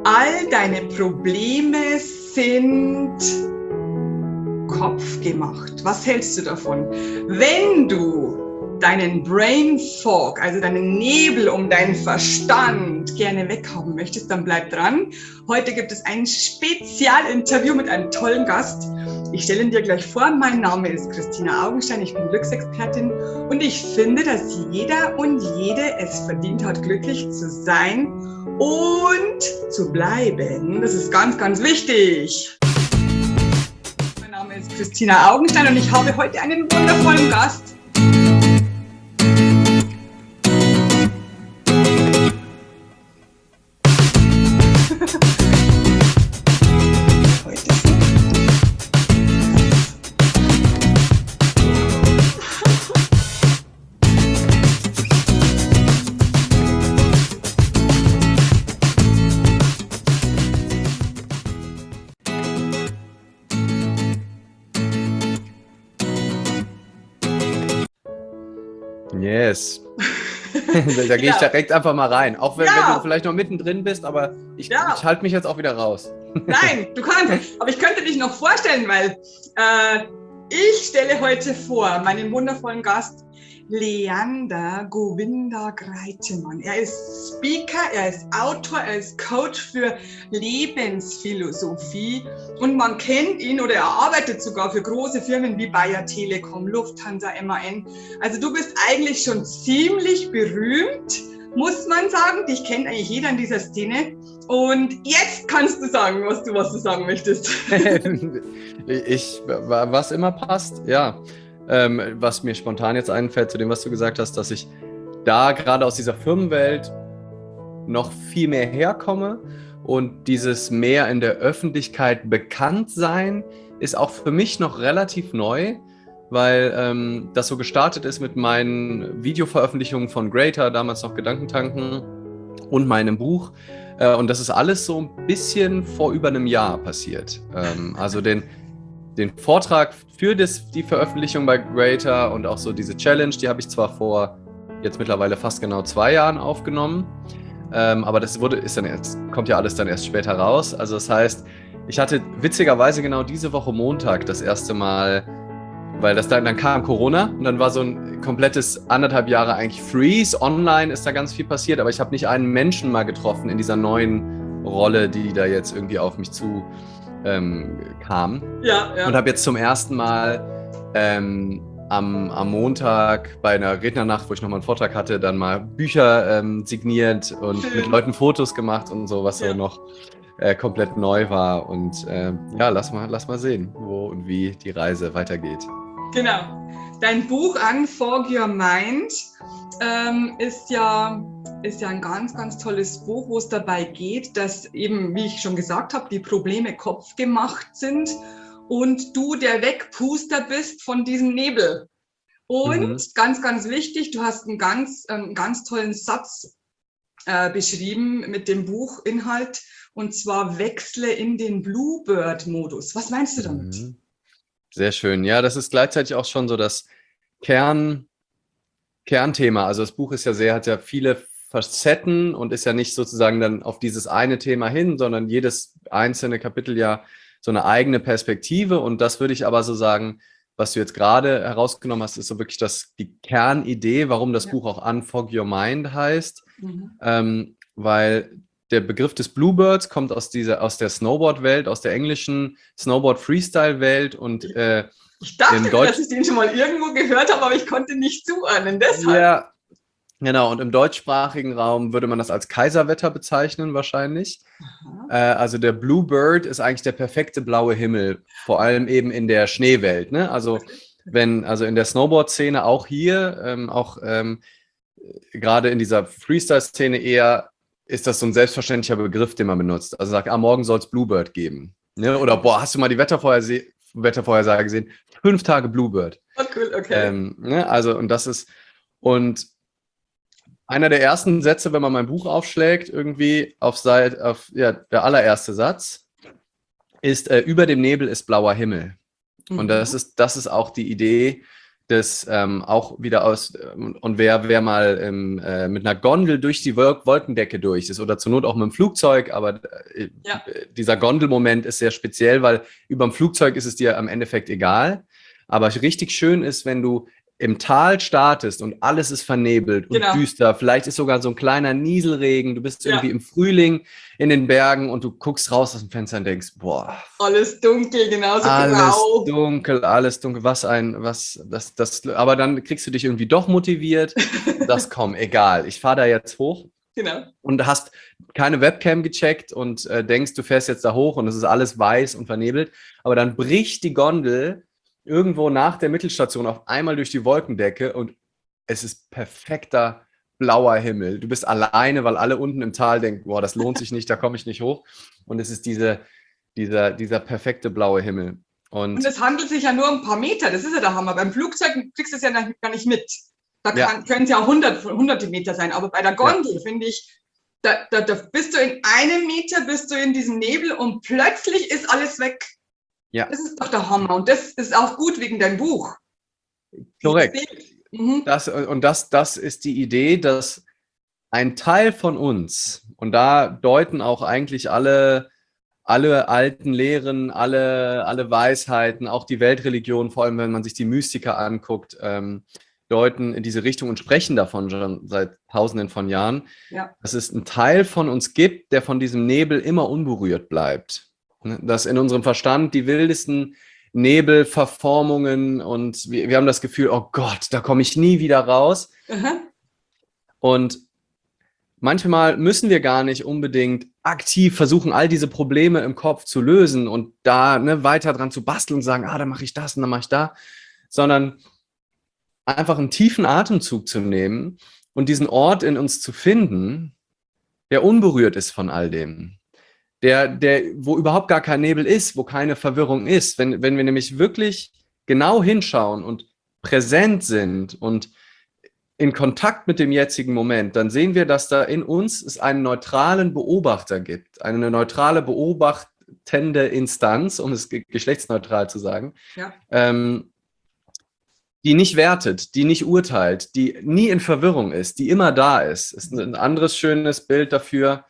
All deine Probleme sind kopfgemacht. Was hältst du davon? Wenn du deinen Brain Fog, also deinen Nebel um deinen Verstand gerne weghaben möchtest, dann bleib dran. Heute gibt es ein Spezialinterview mit einem tollen Gast. Ich stelle ihn dir gleich vor. Mein Name ist Christina Augenstein, ich bin Glücksexpertin und ich finde, dass jeder und jede es verdient hat, glücklich zu sein und zu bleiben. Das ist ganz, ganz wichtig. Mein Name ist Christina Augenstein und ich habe heute einen wundervollen Gast. Yes. Da gehe ich direkt einfach mal rein. Auch wenn du vielleicht noch mittendrin bist, aber ich halte mich jetzt auch wieder raus. Nein, du kannst. Aber ich könnte dich noch vorstellen, weil ich stelle heute vor meinen wundervollen Gast Leander Govinda Greitemann. Er ist Speaker, er ist Autor, er ist Coach für Lebensphilosophie und man kennt ihn oder er arbeitet sogar für große Firmen wie Bayer Telekom, Lufthansa, MAN. Also du bist eigentlich schon ziemlich berühmt, muss man sagen. Dich kennt eigentlich jeder in dieser Szene. Und jetzt kannst du sagen, was du sagen möchtest. Was immer passt, ja. Was mir spontan jetzt einfällt zu dem, was du gesagt hast, dass ich da gerade aus dieser Firmenwelt noch viel mehr herkomme und dieses mehr in der Öffentlichkeit bekannt sein ist auch für mich noch relativ neu, weil das so gestartet ist mit meinen Videoveröffentlichungen von Greater, damals noch Gedankentanken und meinem Buch. Und das ist alles so ein bisschen vor über einem Jahr passiert. Also den Vortrag für die Veröffentlichung bei Greater und auch so diese Challenge, die habe ich zwar vor jetzt mittlerweile fast genau 2 Jahren aufgenommen, aber das kommt ja alles dann erst später raus. Also das heißt, ich hatte witzigerweise genau diese Woche Montag das erste Mal, weil dann kam Corona und dann war so ein komplettes 1,5 Jahre eigentlich Freeze. Online ist da ganz viel passiert, aber ich habe nicht einen Menschen mal getroffen in dieser neuen Rolle, die da jetzt irgendwie auf mich zu kam. Ja. Und habe jetzt zum ersten Mal am Montag bei einer Rednernacht, wo ich nochmal einen Vortrag hatte, dann mal Bücher signiert und mit Leuten Fotos gemacht und so, was so noch komplett neu war. Und lass mal sehen, wo und wie die Reise weitergeht. Genau. Dein Buch Unfog Your Mind ist ja ein ganz, ganz tolles Buch, wo es dabei geht, dass eben, wie ich schon gesagt habe, die Probleme kopfgemacht sind und du der Wegpuster bist von diesem Nebel. Und ganz, ganz wichtig, du hast einen ganz tollen Satz beschrieben mit dem Buchinhalt, und zwar wechsle in den Bluebird-Modus. Was meinst du damit? Sehr schön. Ja, das ist gleichzeitig auch schon so das Kernthema. Also das Buch hat ja viele Facetten und ist ja nicht sozusagen dann auf dieses eine Thema hin, sondern jedes einzelne Kapitel ja so eine eigene Perspektive. Und das würde ich aber so sagen, was du jetzt gerade herausgenommen hast, ist so wirklich die Kernidee, warum das Buch auch Unfog Your Mind heißt. Weil der Begriff des Bluebirds kommt aus der Snowboard-Welt, aus der englischen Snowboard-Freestyle-Welt und ich dachte, dass ich den schon mal irgendwo gehört habe, aber ich konnte nicht zuordnen, deshalb. Ja, genau. Und im deutschsprachigen Raum würde man das als Kaiserwetter bezeichnen wahrscheinlich. Also der Bluebird ist eigentlich der perfekte blaue Himmel, vor allem eben in der Schneewelt. Ne? Also in der Snowboard-Szene auch hier, gerade in dieser Freestyle-Szene eher ist das so ein selbstverständlicher Begriff, den man benutzt. Also sagt, morgen soll es Bluebird geben. Ne? Oder hast du mal die Wettervorhersage gesehen? 5 Tage Bluebird. Oh, cool, okay. Und einer der ersten Sätze, wenn man mein Buch aufschlägt, irgendwie der allererste Satz ist, über dem Nebel ist blauer Himmel. Und das ist auch die Idee, das auch wieder und wer mal mit einer Gondel durch die Wolkendecke durch ist oder zur Not auch mit dem Flugzeug, aber dieser Gondelmoment ist sehr speziell, weil über dem Flugzeug ist es dir am Endeffekt egal. Aber richtig schön ist, wenn du im Tal startest und alles ist vernebelt und düster. Vielleicht ist sogar so ein kleiner Nieselregen. Du bist irgendwie im Frühling in den Bergen und du guckst raus aus dem Fenster und denkst, boah. Alles dunkel, genauso grau. Alles dunkel. Aber dann kriegst du dich irgendwie doch motiviert. Egal, ich fahre da jetzt hoch. Genau. Und hast keine Webcam gecheckt und denkst, du fährst jetzt da hoch und es ist alles weiß und vernebelt. Aber dann bricht die Gondel irgendwo nach der Mittelstation auf einmal durch die Wolkendecke und es ist perfekter blauer Himmel. Du bist alleine, weil alle unten im Tal denken, boah, das lohnt sich nicht, da komme ich nicht hoch. Und es ist dieser perfekte blaue Himmel. Und es handelt sich ja nur um ein paar Meter, das ist ja der Hammer. Beim Flugzeug kriegst du es ja gar nicht mit. Da können es ja auch hunderte Meter sein. Aber bei der Gondel, finde ich, da bist du in einem Meter, bist du in diesem Nebel und plötzlich ist alles weg. Ja. Das ist doch der Hammer. Und das ist auch gut wegen deinem Buch. Korrekt. Das ist die Idee, dass ein Teil von uns, und da deuten auch eigentlich alle alten Lehren, alle Weisheiten, auch die Weltreligionen, vor allem wenn man sich die Mystiker anguckt, deuten in diese Richtung und sprechen davon schon seit Tausenden von Jahren, dass es einen Teil von uns gibt, der von diesem Nebel immer unberührt bleibt. Dass in unserem Verstand die wildesten Nebelverformungen und wir haben das Gefühl, oh Gott, da komme ich nie wieder raus. Und manchmal müssen wir gar nicht unbedingt aktiv versuchen, all diese Probleme im Kopf zu lösen und da weiter dran zu basteln und sagen, dann mache ich das und dann mache ich da, sondern einfach einen tiefen Atemzug zu nehmen und diesen Ort in uns zu finden, der unberührt ist von all dem. Wo überhaupt gar kein Nebel ist, wo keine Verwirrung ist. Wenn wir nämlich wirklich genau hinschauen und präsent sind und in Kontakt mit dem jetzigen Moment, dann sehen wir, dass da in uns es einen neutralen Beobachter gibt, eine neutrale beobachtende Instanz, um es geschlechtsneutral zu sagen, die nicht wertet, die nicht urteilt, die nie in Verwirrung ist, die immer da ist. Ist ein anderes schönes Bild dafür,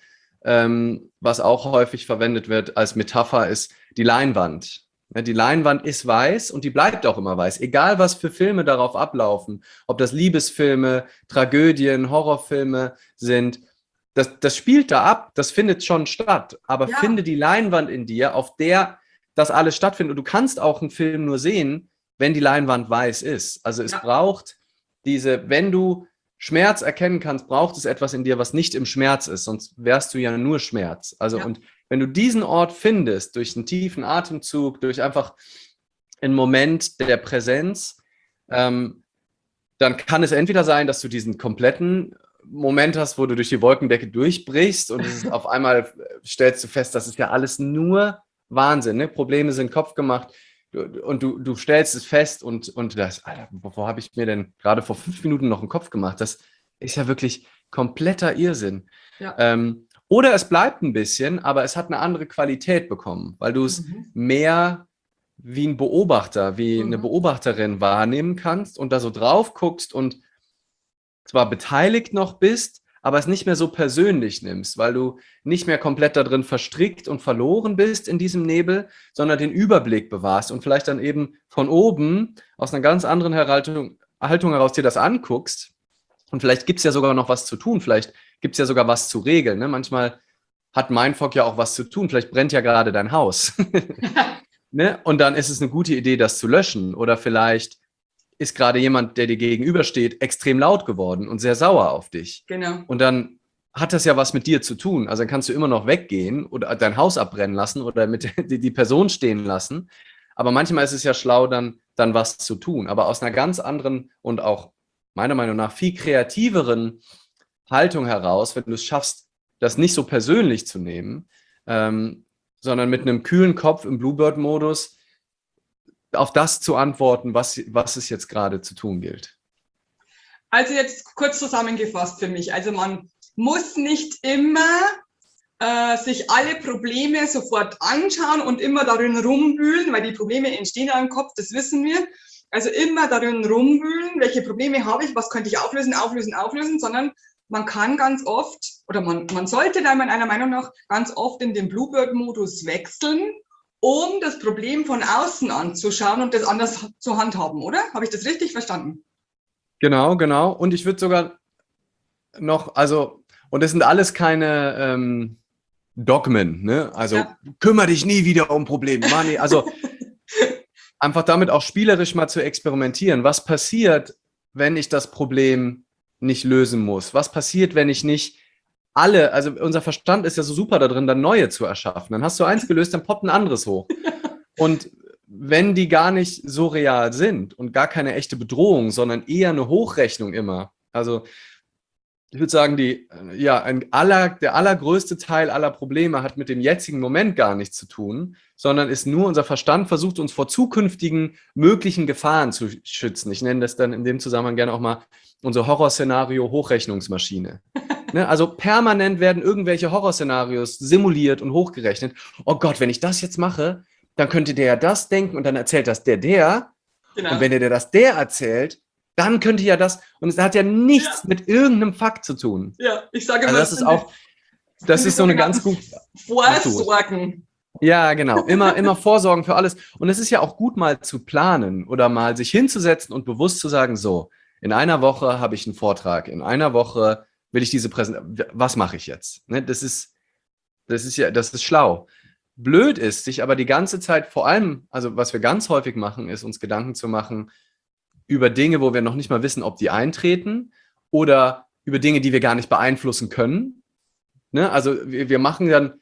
was auch häufig verwendet wird als Metapher, ist die Leinwand. Die Leinwand ist weiß und die bleibt auch immer weiß, egal was für Filme darauf ablaufen, ob das Liebesfilme, Tragödien, Horrorfilme sind, das spielt da ab, das findet schon statt, aber finde die Leinwand in dir, auf der das alles stattfindet. Und du kannst auch einen Film nur sehen, wenn die Leinwand weiß ist. Also es braucht wenn du Schmerz erkennen kannst, braucht es etwas in dir, was nicht im Schmerz ist, sonst wärst du ja nur Schmerz. Also und wenn du diesen Ort findest, durch einen tiefen Atemzug, durch einfach einen Moment der Präsenz, dann kann es entweder sein, dass du diesen kompletten Moment hast, wo du durch die Wolkendecke durchbrichst und es ist auf einmal stellst du fest, das ist ja alles nur Wahnsinn, ne? Probleme sind kopfgemacht und du stellst es fest und das, Alter, wovor habe ich mir denn gerade vor 5 Minuten noch einen Kopf gemacht? Das ist ja wirklich kompletter Irrsinn. Ja. Oder es bleibt ein bisschen, aber es hat eine andere Qualität bekommen, weil du es mehr wie ein Beobachter, wie eine Beobachterin wahrnehmen kannst und da so drauf guckst und zwar beteiligt noch bist, aber es nicht mehr so persönlich nimmst, weil du nicht mehr komplett da drin verstrickt und verloren bist in diesem Nebel, sondern den Überblick bewahrst und vielleicht dann eben von oben aus einer ganz anderen Haltung heraus dir das anguckst. Und vielleicht gibt es ja sogar noch was zu tun, vielleicht gibt es ja sogar was zu regeln. Ne? Manchmal hat Mindfuck ja auch was zu tun, vielleicht brennt ja gerade dein Haus. Ne? Und dann ist es eine gute Idee, das zu löschen. Oder vielleicht ist gerade jemand, der dir gegenübersteht, extrem laut geworden und sehr sauer auf dich. Genau. Und dann hat das ja was mit dir zu tun. Also dann kannst du immer noch weggehen oder dein Haus abbrennen lassen oder die Person stehen lassen. Aber manchmal ist es ja schlau, dann was zu tun. Aber aus einer ganz anderen und auch meiner Meinung nach viel kreativeren Haltung heraus, wenn du es schaffst, das nicht so persönlich zu nehmen, sondern mit einem kühlen Kopf im Bluebird-Modus auf das zu antworten, was es jetzt gerade zu tun gilt. Also jetzt kurz zusammengefasst für mich. Also man muss nicht immer sich alle Probleme sofort anschauen und immer darin rumwühlen, weil die Probleme entstehen ja im Kopf, das wissen wir. Also immer darin rumwühlen, welche Probleme habe ich, was könnte ich auflösen, sondern man kann ganz oft, oder man sollte da meiner Meinung nach ganz oft in den Bluebird-Modus wechseln, um das Problem von außen anzuschauen und das anders zu handhaben, oder? Habe ich das richtig verstanden? Genau, genau. Und ich würde sogar noch, also, und das sind alles keine Dogmen, ne? Also, Ja. kümmere dich nie wieder um Probleme. Mann, also, einfach damit auch spielerisch mal zu experimentieren. Was passiert, wenn ich das Problem nicht lösen muss? Was passiert, wenn ich nicht also unser Verstand ist ja so super da drin, dann neue zu erschaffen. Dann hast du eins gelöst, dann poppt ein anderes hoch. Und wenn die gar nicht so real sind und gar keine echte Bedrohung, sondern eher eine Hochrechnung immer. Also ich würde sagen, der allergrößte Teil aller Probleme hat mit dem jetzigen Moment gar nichts zu tun, sondern ist nur unser Verstand versucht, uns vor zukünftigen möglichen Gefahren zu schützen. Ich nenne das dann in dem Zusammenhang gerne auch mal unser Horrorszenario Hochrechnungsmaschine. Ne? Also permanent werden irgendwelche Horrorszenarios simuliert und hochgerechnet. Oh Gott, wenn ich das jetzt mache, dann könnte der ja das denken und dann erzählt das der. Genau. Und wenn der erzählt, dann könnte ja das, und es hat ja nichts mit irgendeinem Fakt zu tun. Ja, ich sage also mal, das ist so eine ganz gute Vorsorgen. Ja, genau. Immer Vorsorgen für alles. Und es ist ja auch gut, mal zu planen oder mal sich hinzusetzen und bewusst zu sagen, so, in einer Woche habe ich einen Vortrag, in einer Woche will ich diese Präsentation, was mache ich jetzt? Ne, das ist schlau. Blöd ist, sich aber die ganze Zeit vor allem, also was wir ganz häufig machen, ist uns Gedanken zu machen über Dinge, wo wir noch nicht mal wissen, ob die eintreten oder über Dinge, die wir gar nicht beeinflussen können. Ne? Also wir machen dann,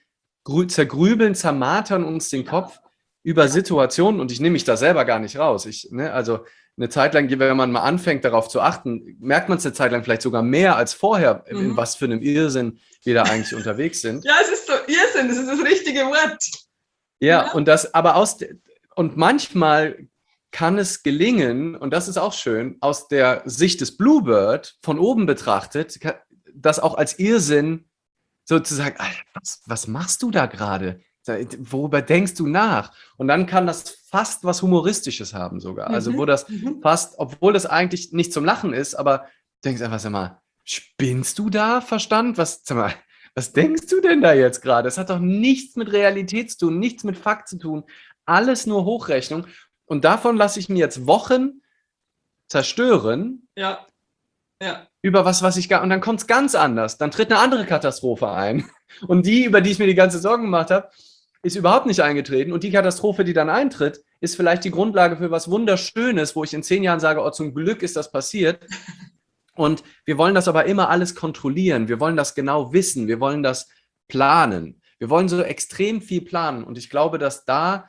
zermartern uns den Kopf über Situationen und ich nehme mich da selber gar nicht raus. Also eine Zeit lang, wenn man mal anfängt, darauf zu achten, merkt man es eine Zeit lang vielleicht sogar mehr als vorher, in was für einem Irrsinn wir da eigentlich unterwegs sind. Ja, es ist so Irrsinn, das ist das richtige Wort. Ja, und und manchmal kann es gelingen, und das ist auch schön, aus der Sicht des Bluebird von oben betrachtet, das auch als Irrsinn sozusagen, was machst du da gerade? Worüber denkst du nach? Und dann kann das fast was Humoristisches haben sogar. Also wo das fast, obwohl das eigentlich nicht zum Lachen ist, aber du denkst einfach, sag mal, spinnst du da, Verstand? Was denkst du denn da jetzt gerade? Es hat doch nichts mit Realität zu tun, nichts mit Fakt zu tun. Alles nur Hochrechnung. Und davon lasse ich mir jetzt Wochen zerstören. Ja. Ja. Über und dann kommt es ganz anders. Dann tritt eine andere Katastrophe ein. Und über die ich mir die ganze Sorgen gemacht habe, ist überhaupt nicht eingetreten. Und die Katastrophe, die dann eintritt, ist vielleicht die Grundlage für was Wunderschönes, wo ich in 10 Jahren sage, oh, zum Glück ist das passiert. Und wir wollen das aber immer alles kontrollieren. Wir wollen das genau wissen. Wir wollen das planen. Wir wollen so extrem viel planen. Und ich glaube, dass da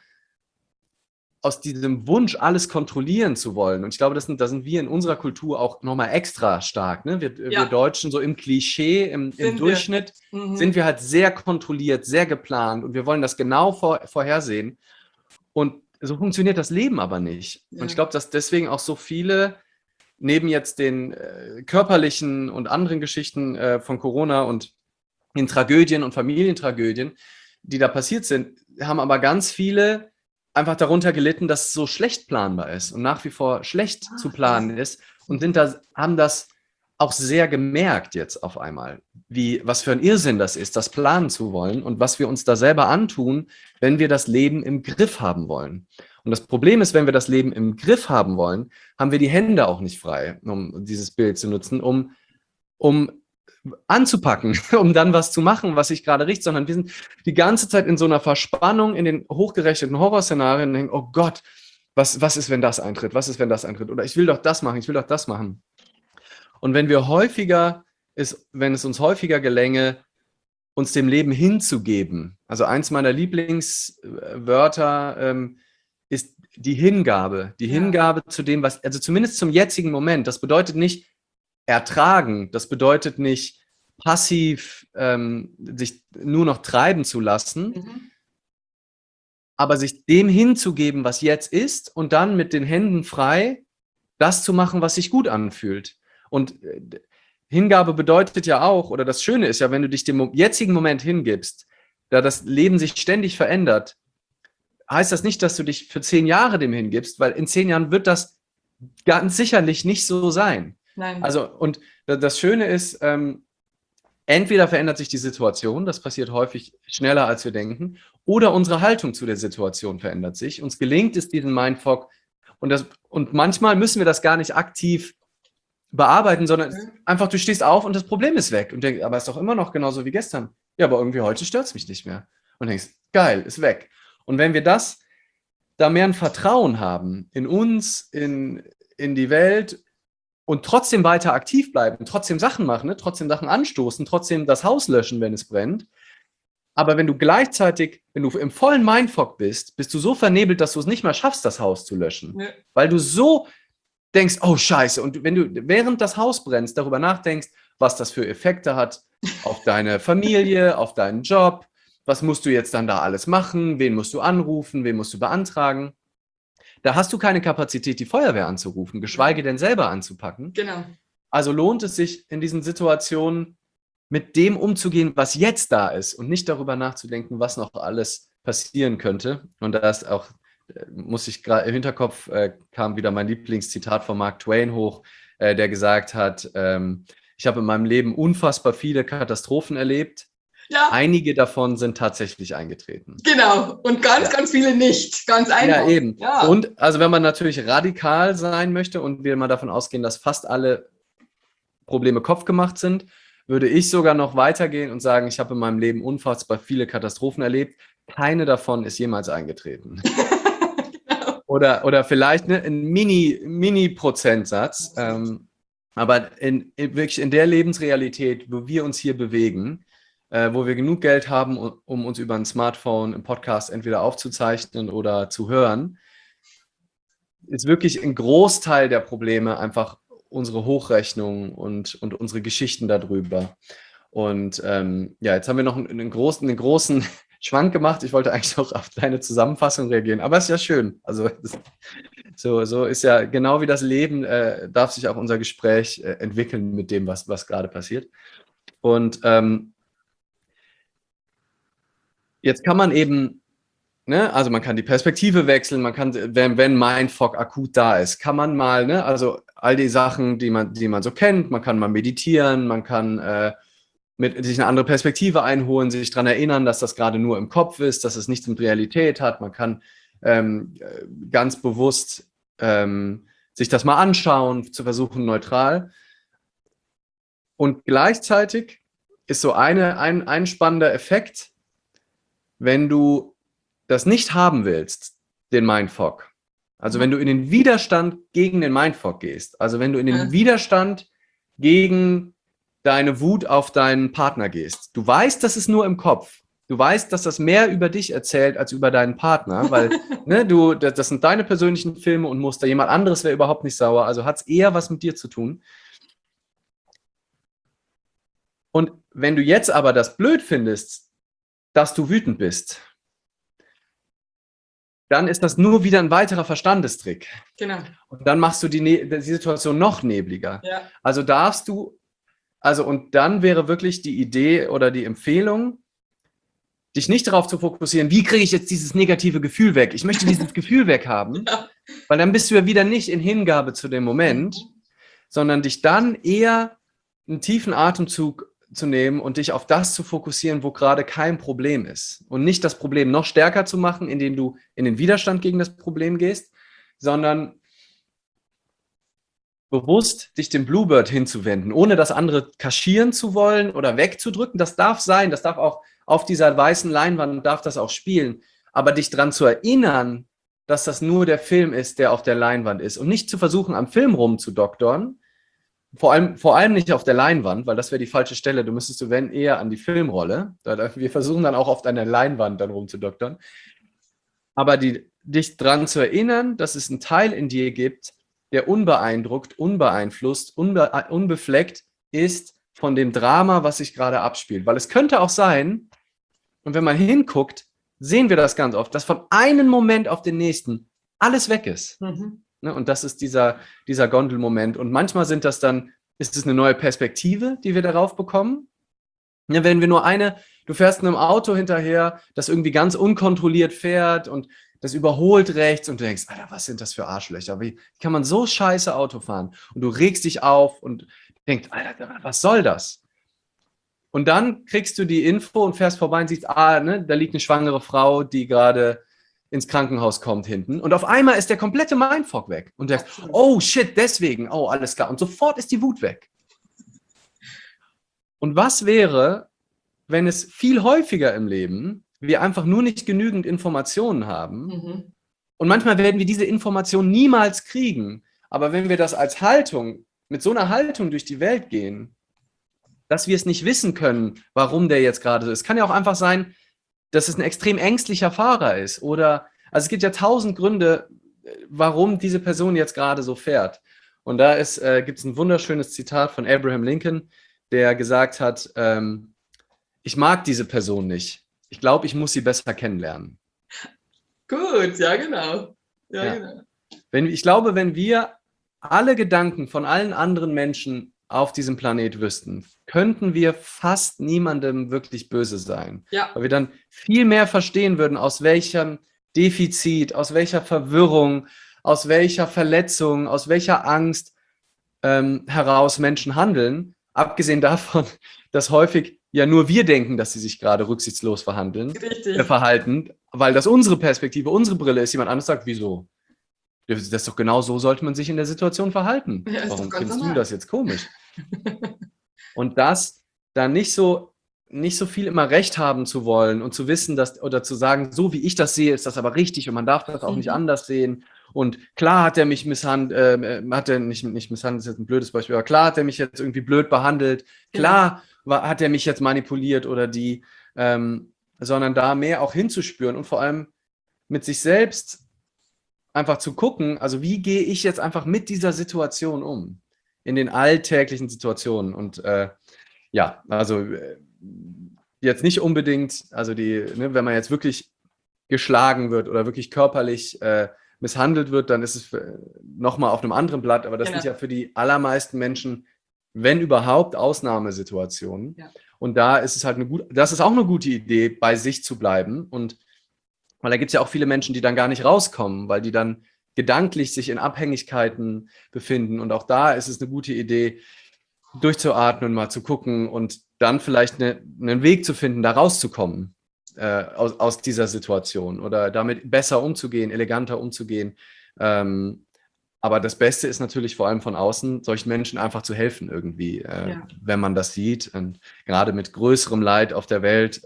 aus diesem Wunsch, alles kontrollieren zu wollen, und ich glaube, da sind wir in unserer Kultur auch nochmal extra stark. Ne? Wir Deutschen, so im Klischee, im Durchschnitt, sind wir halt sehr kontrolliert, sehr geplant und wir wollen das genau vorhersehen. Und so funktioniert das Leben aber nicht. Ja. Und ich glaube, dass deswegen auch so viele, neben jetzt den körperlichen und anderen Geschichten von Corona und in Tragödien und Familientragödien, die da passiert sind, haben aber ganz viele einfach darunter gelitten, dass es so schlecht planbar ist und nach wie vor schlecht zu planen ist und haben das auch sehr gemerkt jetzt auf einmal, was für ein Irrsinn das ist, das planen zu wollen und was wir uns da selber antun, wenn wir das Leben im Griff haben wollen. Und das Problem ist, wenn wir das Leben im Griff haben wollen, haben wir die Hände auch nicht frei, um dieses Bild zu nutzen, um anzupacken, um dann was zu machen, was sich gerade richtet, sondern wir sind die ganze Zeit in so einer Verspannung in den hochgerechneten Horrorszenarien und denken, oh Gott, was ist, wenn das eintritt? Was ist, wenn das eintritt? Oder ich will doch das machen, ich will doch das machen. Und wenn es uns häufiger gelänge, uns dem Leben hinzugeben, also eins meiner Lieblingswörter ist die Hingabe. Die Hingabe zu dem, also zumindest zum jetzigen Moment, das bedeutet nicht ertragen, das bedeutet nicht passiv sich nur noch treiben zu lassen, aber sich dem hinzugeben, was jetzt ist und dann mit den Händen frei das zu machen, was sich gut anfühlt. Und Hingabe bedeutet ja auch, oder das Schöne ist ja, wenn du dich dem jetzigen Moment hingibst, da das Leben sich ständig verändert, heißt das nicht, dass du dich für 10 Jahre dem hingibst, weil in 10 Jahren wird das ganz sicherlich nicht so sein. Nein. Also, und das Schöne ist, entweder verändert sich die Situation, das passiert häufig schneller, als wir denken, oder unsere Haltung zu der Situation verändert sich. Uns gelingt es, diesen Mindfuck, und manchmal müssen wir das gar nicht aktiv bearbeiten, sondern einfach, du stehst auf und das Problem ist weg. Und denkst, aber ist doch immer noch genauso wie gestern. Ja, aber irgendwie heute stört es mich nicht mehr. Und denkst, geil, ist weg. Und wenn wir da mehr ein Vertrauen haben in uns, in die Welt und trotzdem weiter aktiv bleiben, trotzdem Sachen machen, ne? Trotzdem Sachen anstoßen, trotzdem das Haus löschen, wenn es brennt. Aber wenn du gleichzeitig, wenn du im vollen Mindfuck bist, bist du so vernebelt, dass du es nicht mal schaffst, das Haus zu löschen. Ja. Weil du so denkst, oh Scheiße, und wenn du während das Haus brennst, darüber nachdenkst, was das für Effekte hat auf deine Familie, auf deinen Job, was musst du jetzt dann da alles machen, wen musst du anrufen, wen musst du beantragen. Da hast du keine Kapazität, die Feuerwehr anzurufen, geschweige denn selber anzupacken. Genau. Also lohnt es sich in diesen Situationen mit dem umzugehen, was jetzt da ist und nicht darüber nachzudenken, was noch alles passieren könnte. Und da ist auch, muss ich gerade im Hinterkopf, kam wieder mein Lieblingszitat von Mark Twain hoch, der gesagt hat, ich habe in meinem Leben unfassbar viele Katastrophen erlebt. Ja. Einige davon sind tatsächlich eingetreten. Genau, und ganz viele nicht. Ganz einfach. Ja, eben. Ja. Und also wenn man natürlich radikal sein möchte und wir mal davon ausgehen, dass fast alle Probleme kopfgemacht sind, würde ich sogar noch weitergehen und sagen, ich habe in meinem Leben unfassbar viele Katastrophen erlebt. Keine davon ist jemals eingetreten. Genau. Oder vielleicht ein Mini-Prozentsatz. Aber wirklich in der Lebensrealität, wo wir uns hier bewegen, wo wir genug Geld haben, um uns über ein Smartphone im Podcast entweder aufzuzeichnen oder zu hören, ist wirklich ein Großteil der Probleme einfach unsere Hochrechnungen und unsere Geschichten darüber. Und jetzt haben wir noch einen großen Schwank gemacht. Ich wollte eigentlich noch auf deine Zusammenfassung reagieren, aber es ist ja schön. Also so ist ja genau wie das Leben, darf sich auch unser Gespräch entwickeln mit dem, was gerade passiert. Und jetzt kann man eben, ne, also man kann die Perspektive wechseln, man kann, wenn Mindfuck akut da ist, kann man mal, ne, also all die Sachen, die man so kennt, man kann mal meditieren, man kann sich eine andere Perspektive einholen, sich daran erinnern, dass das gerade nur im Kopf ist, dass es nichts mit Realität hat, man kann ganz bewusst sich das mal anschauen, zu versuchen neutral. Und gleichzeitig ist so ein spannender Effekt, wenn du das nicht haben willst, den Mindfuck. Also wenn du in den Widerstand gegen den Mindfuck gehst, also wenn du in den Widerstand gegen deine Wut auf deinen Partner gehst. Du weißt, das ist nur im Kopf. Du weißt, dass das mehr über dich erzählt als über deinen Partner, weil ne, das sind deine persönlichen Filme und Muster. Jemand anderes wäre überhaupt nicht sauer, also hat es eher was mit dir zu tun. Und wenn du jetzt aber das blöd findest, dass du wütend bist, dann ist das nur wieder ein weiterer Verstandestrick. Genau. Und dann machst du die Situation noch nebliger. Ja. Also darfst du, und dann wäre wirklich die Idee oder die Empfehlung, dich nicht darauf zu fokussieren, wie kriege ich jetzt dieses negative Gefühl weg? Ich möchte dieses Gefühl weghaben, ja. Weil dann bist du ja wieder nicht in Hingabe zu dem Moment, sondern dich dann eher einen tiefen Atemzug zu nehmen und dich auf das zu fokussieren, wo gerade kein Problem ist. Und nicht das Problem noch stärker zu machen, indem du in den Widerstand gegen das Problem gehst, sondern bewusst dich dem Bluebird hinzuwenden, ohne das andere kaschieren zu wollen oder wegzudrücken. Das darf sein, das darf auch auf dieser weißen Leinwand, darf das auch spielen. Aber dich daran zu erinnern, dass das nur der Film ist, der auf der Leinwand ist und nicht zu versuchen, am Film rumzudoktern, vor allem nicht auf der Leinwand, weil das wäre die falsche Stelle. Du müsstest, wenn, eher an die Filmrolle. Wir versuchen dann auch oft an der Leinwand dann rumzudoktern. Aber dich daran zu erinnern, dass es einen Teil in dir gibt, der unbeeindruckt, unbeeinflusst, unbefleckt ist von dem Drama, was sich gerade abspielt. Weil es könnte auch sein, und wenn man hinguckt, sehen wir das ganz oft, dass von einem Moment auf den nächsten alles weg ist. Mhm. Und das ist dieser Gondelmoment. Und manchmal ist es eine neue Perspektive, die wir darauf bekommen. Wenn wir du fährst einem Auto hinterher, das irgendwie ganz unkontrolliert fährt und das überholt rechts und du denkst, Alter, was sind das für Arschlöcher? Wie kann man so scheiße Auto fahren? Und du regst dich auf und denkst, Alter, was soll das? Und dann kriegst du die Info und fährst vorbei und siehst, ne, da liegt eine schwangere Frau, die gerade ins Krankenhaus kommt hinten. Und auf einmal ist der komplette Mindfuck weg. Und du denkst, oh shit, deswegen, oh, alles klar. Und sofort ist die Wut weg. Und was wäre, wenn es viel häufiger im Leben wir einfach nur nicht genügend Informationen haben? Und manchmal werden wir diese Informationen niemals kriegen. Aber wenn wir das als Haltung, mit so einer Haltung durch die Welt gehen, dass wir es nicht wissen können, warum der jetzt gerade so ist. Es kann ja auch einfach sein, dass es ein extrem ängstlicher Fahrer ist. Oder, also es gibt ja 1000 Gründe, warum diese Person jetzt gerade so fährt. Und da gibt es ein wunderschönes Zitat von Abraham Lincoln, der gesagt hat, ich mag diese Person nicht. Ich glaube, ich muss sie besser kennenlernen. Gut, ja genau. Ja. Genau. Ich glaube, wenn wir alle Gedanken von allen anderen Menschen auf diesem Planet wüssten, könnten wir fast niemandem wirklich böse sein. Ja. Weil wir dann viel mehr verstehen würden, aus welchem Defizit, aus welcher Verwirrung, aus welcher Verletzung, aus welcher Angst heraus Menschen handeln. Abgesehen davon, dass häufig ja nur wir denken, dass sie sich gerade rücksichtslos verhalten, weil das unsere Perspektive, unsere Brille ist. Jemand anderes sagt, wieso? Das ist doch genau so, sollte man sich in der Situation verhalten. Ja, warum findest du das jetzt komisch? Und das dann nicht so viel immer recht haben zu wollen und zu wissen, oder zu sagen, so wie ich das sehe, ist das aber richtig und man darf das auch nicht anders sehen. Und klar hat er mich misshandelt, hat er nicht misshandelt, ist jetzt ein blödes Beispiel, aber klar hat er mich jetzt irgendwie blöd behandelt, klar hat er mich jetzt manipuliert oder sondern da mehr auch hinzuspüren und vor allem mit sich selbst einfach zu gucken, also wie gehe ich jetzt einfach mit dieser Situation um, in den alltäglichen Situationen. Und also jetzt nicht unbedingt, also wenn man jetzt wirklich geschlagen wird oder wirklich körperlich misshandelt wird, dann ist es nochmal auf einem anderen Blatt, aber das sind ja für die allermeisten Menschen, wenn überhaupt, Ausnahmesituationen. Ja. Und da ist es halt das ist auch eine gute Idee, bei sich zu bleiben. Und weil da gibt es ja auch viele Menschen, die dann gar nicht rauskommen, weil die dann gedanklich sich in Abhängigkeiten befinden. Und auch da ist es eine gute Idee, durchzuatmen, mal zu gucken und dann vielleicht einen Weg zu finden, da rauszukommen aus dieser Situation oder damit besser umzugehen, eleganter umzugehen. Aber das Beste ist natürlich vor allem von außen, solchen Menschen einfach zu helfen irgendwie, wenn man das sieht. Und gerade mit größerem Leid auf der Welt,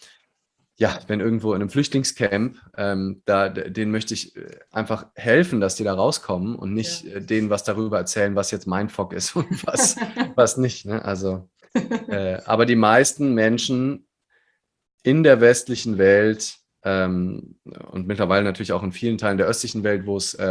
wenn irgendwo in einem Flüchtlingscamp, denen möchte ich einfach helfen, dass die da rauskommen und nicht denen was darüber erzählen, was jetzt Mindfuck ist und was nicht. Ne? Also, aber die meisten Menschen in der westlichen Welt und mittlerweile natürlich auch in vielen Teilen der östlichen Welt,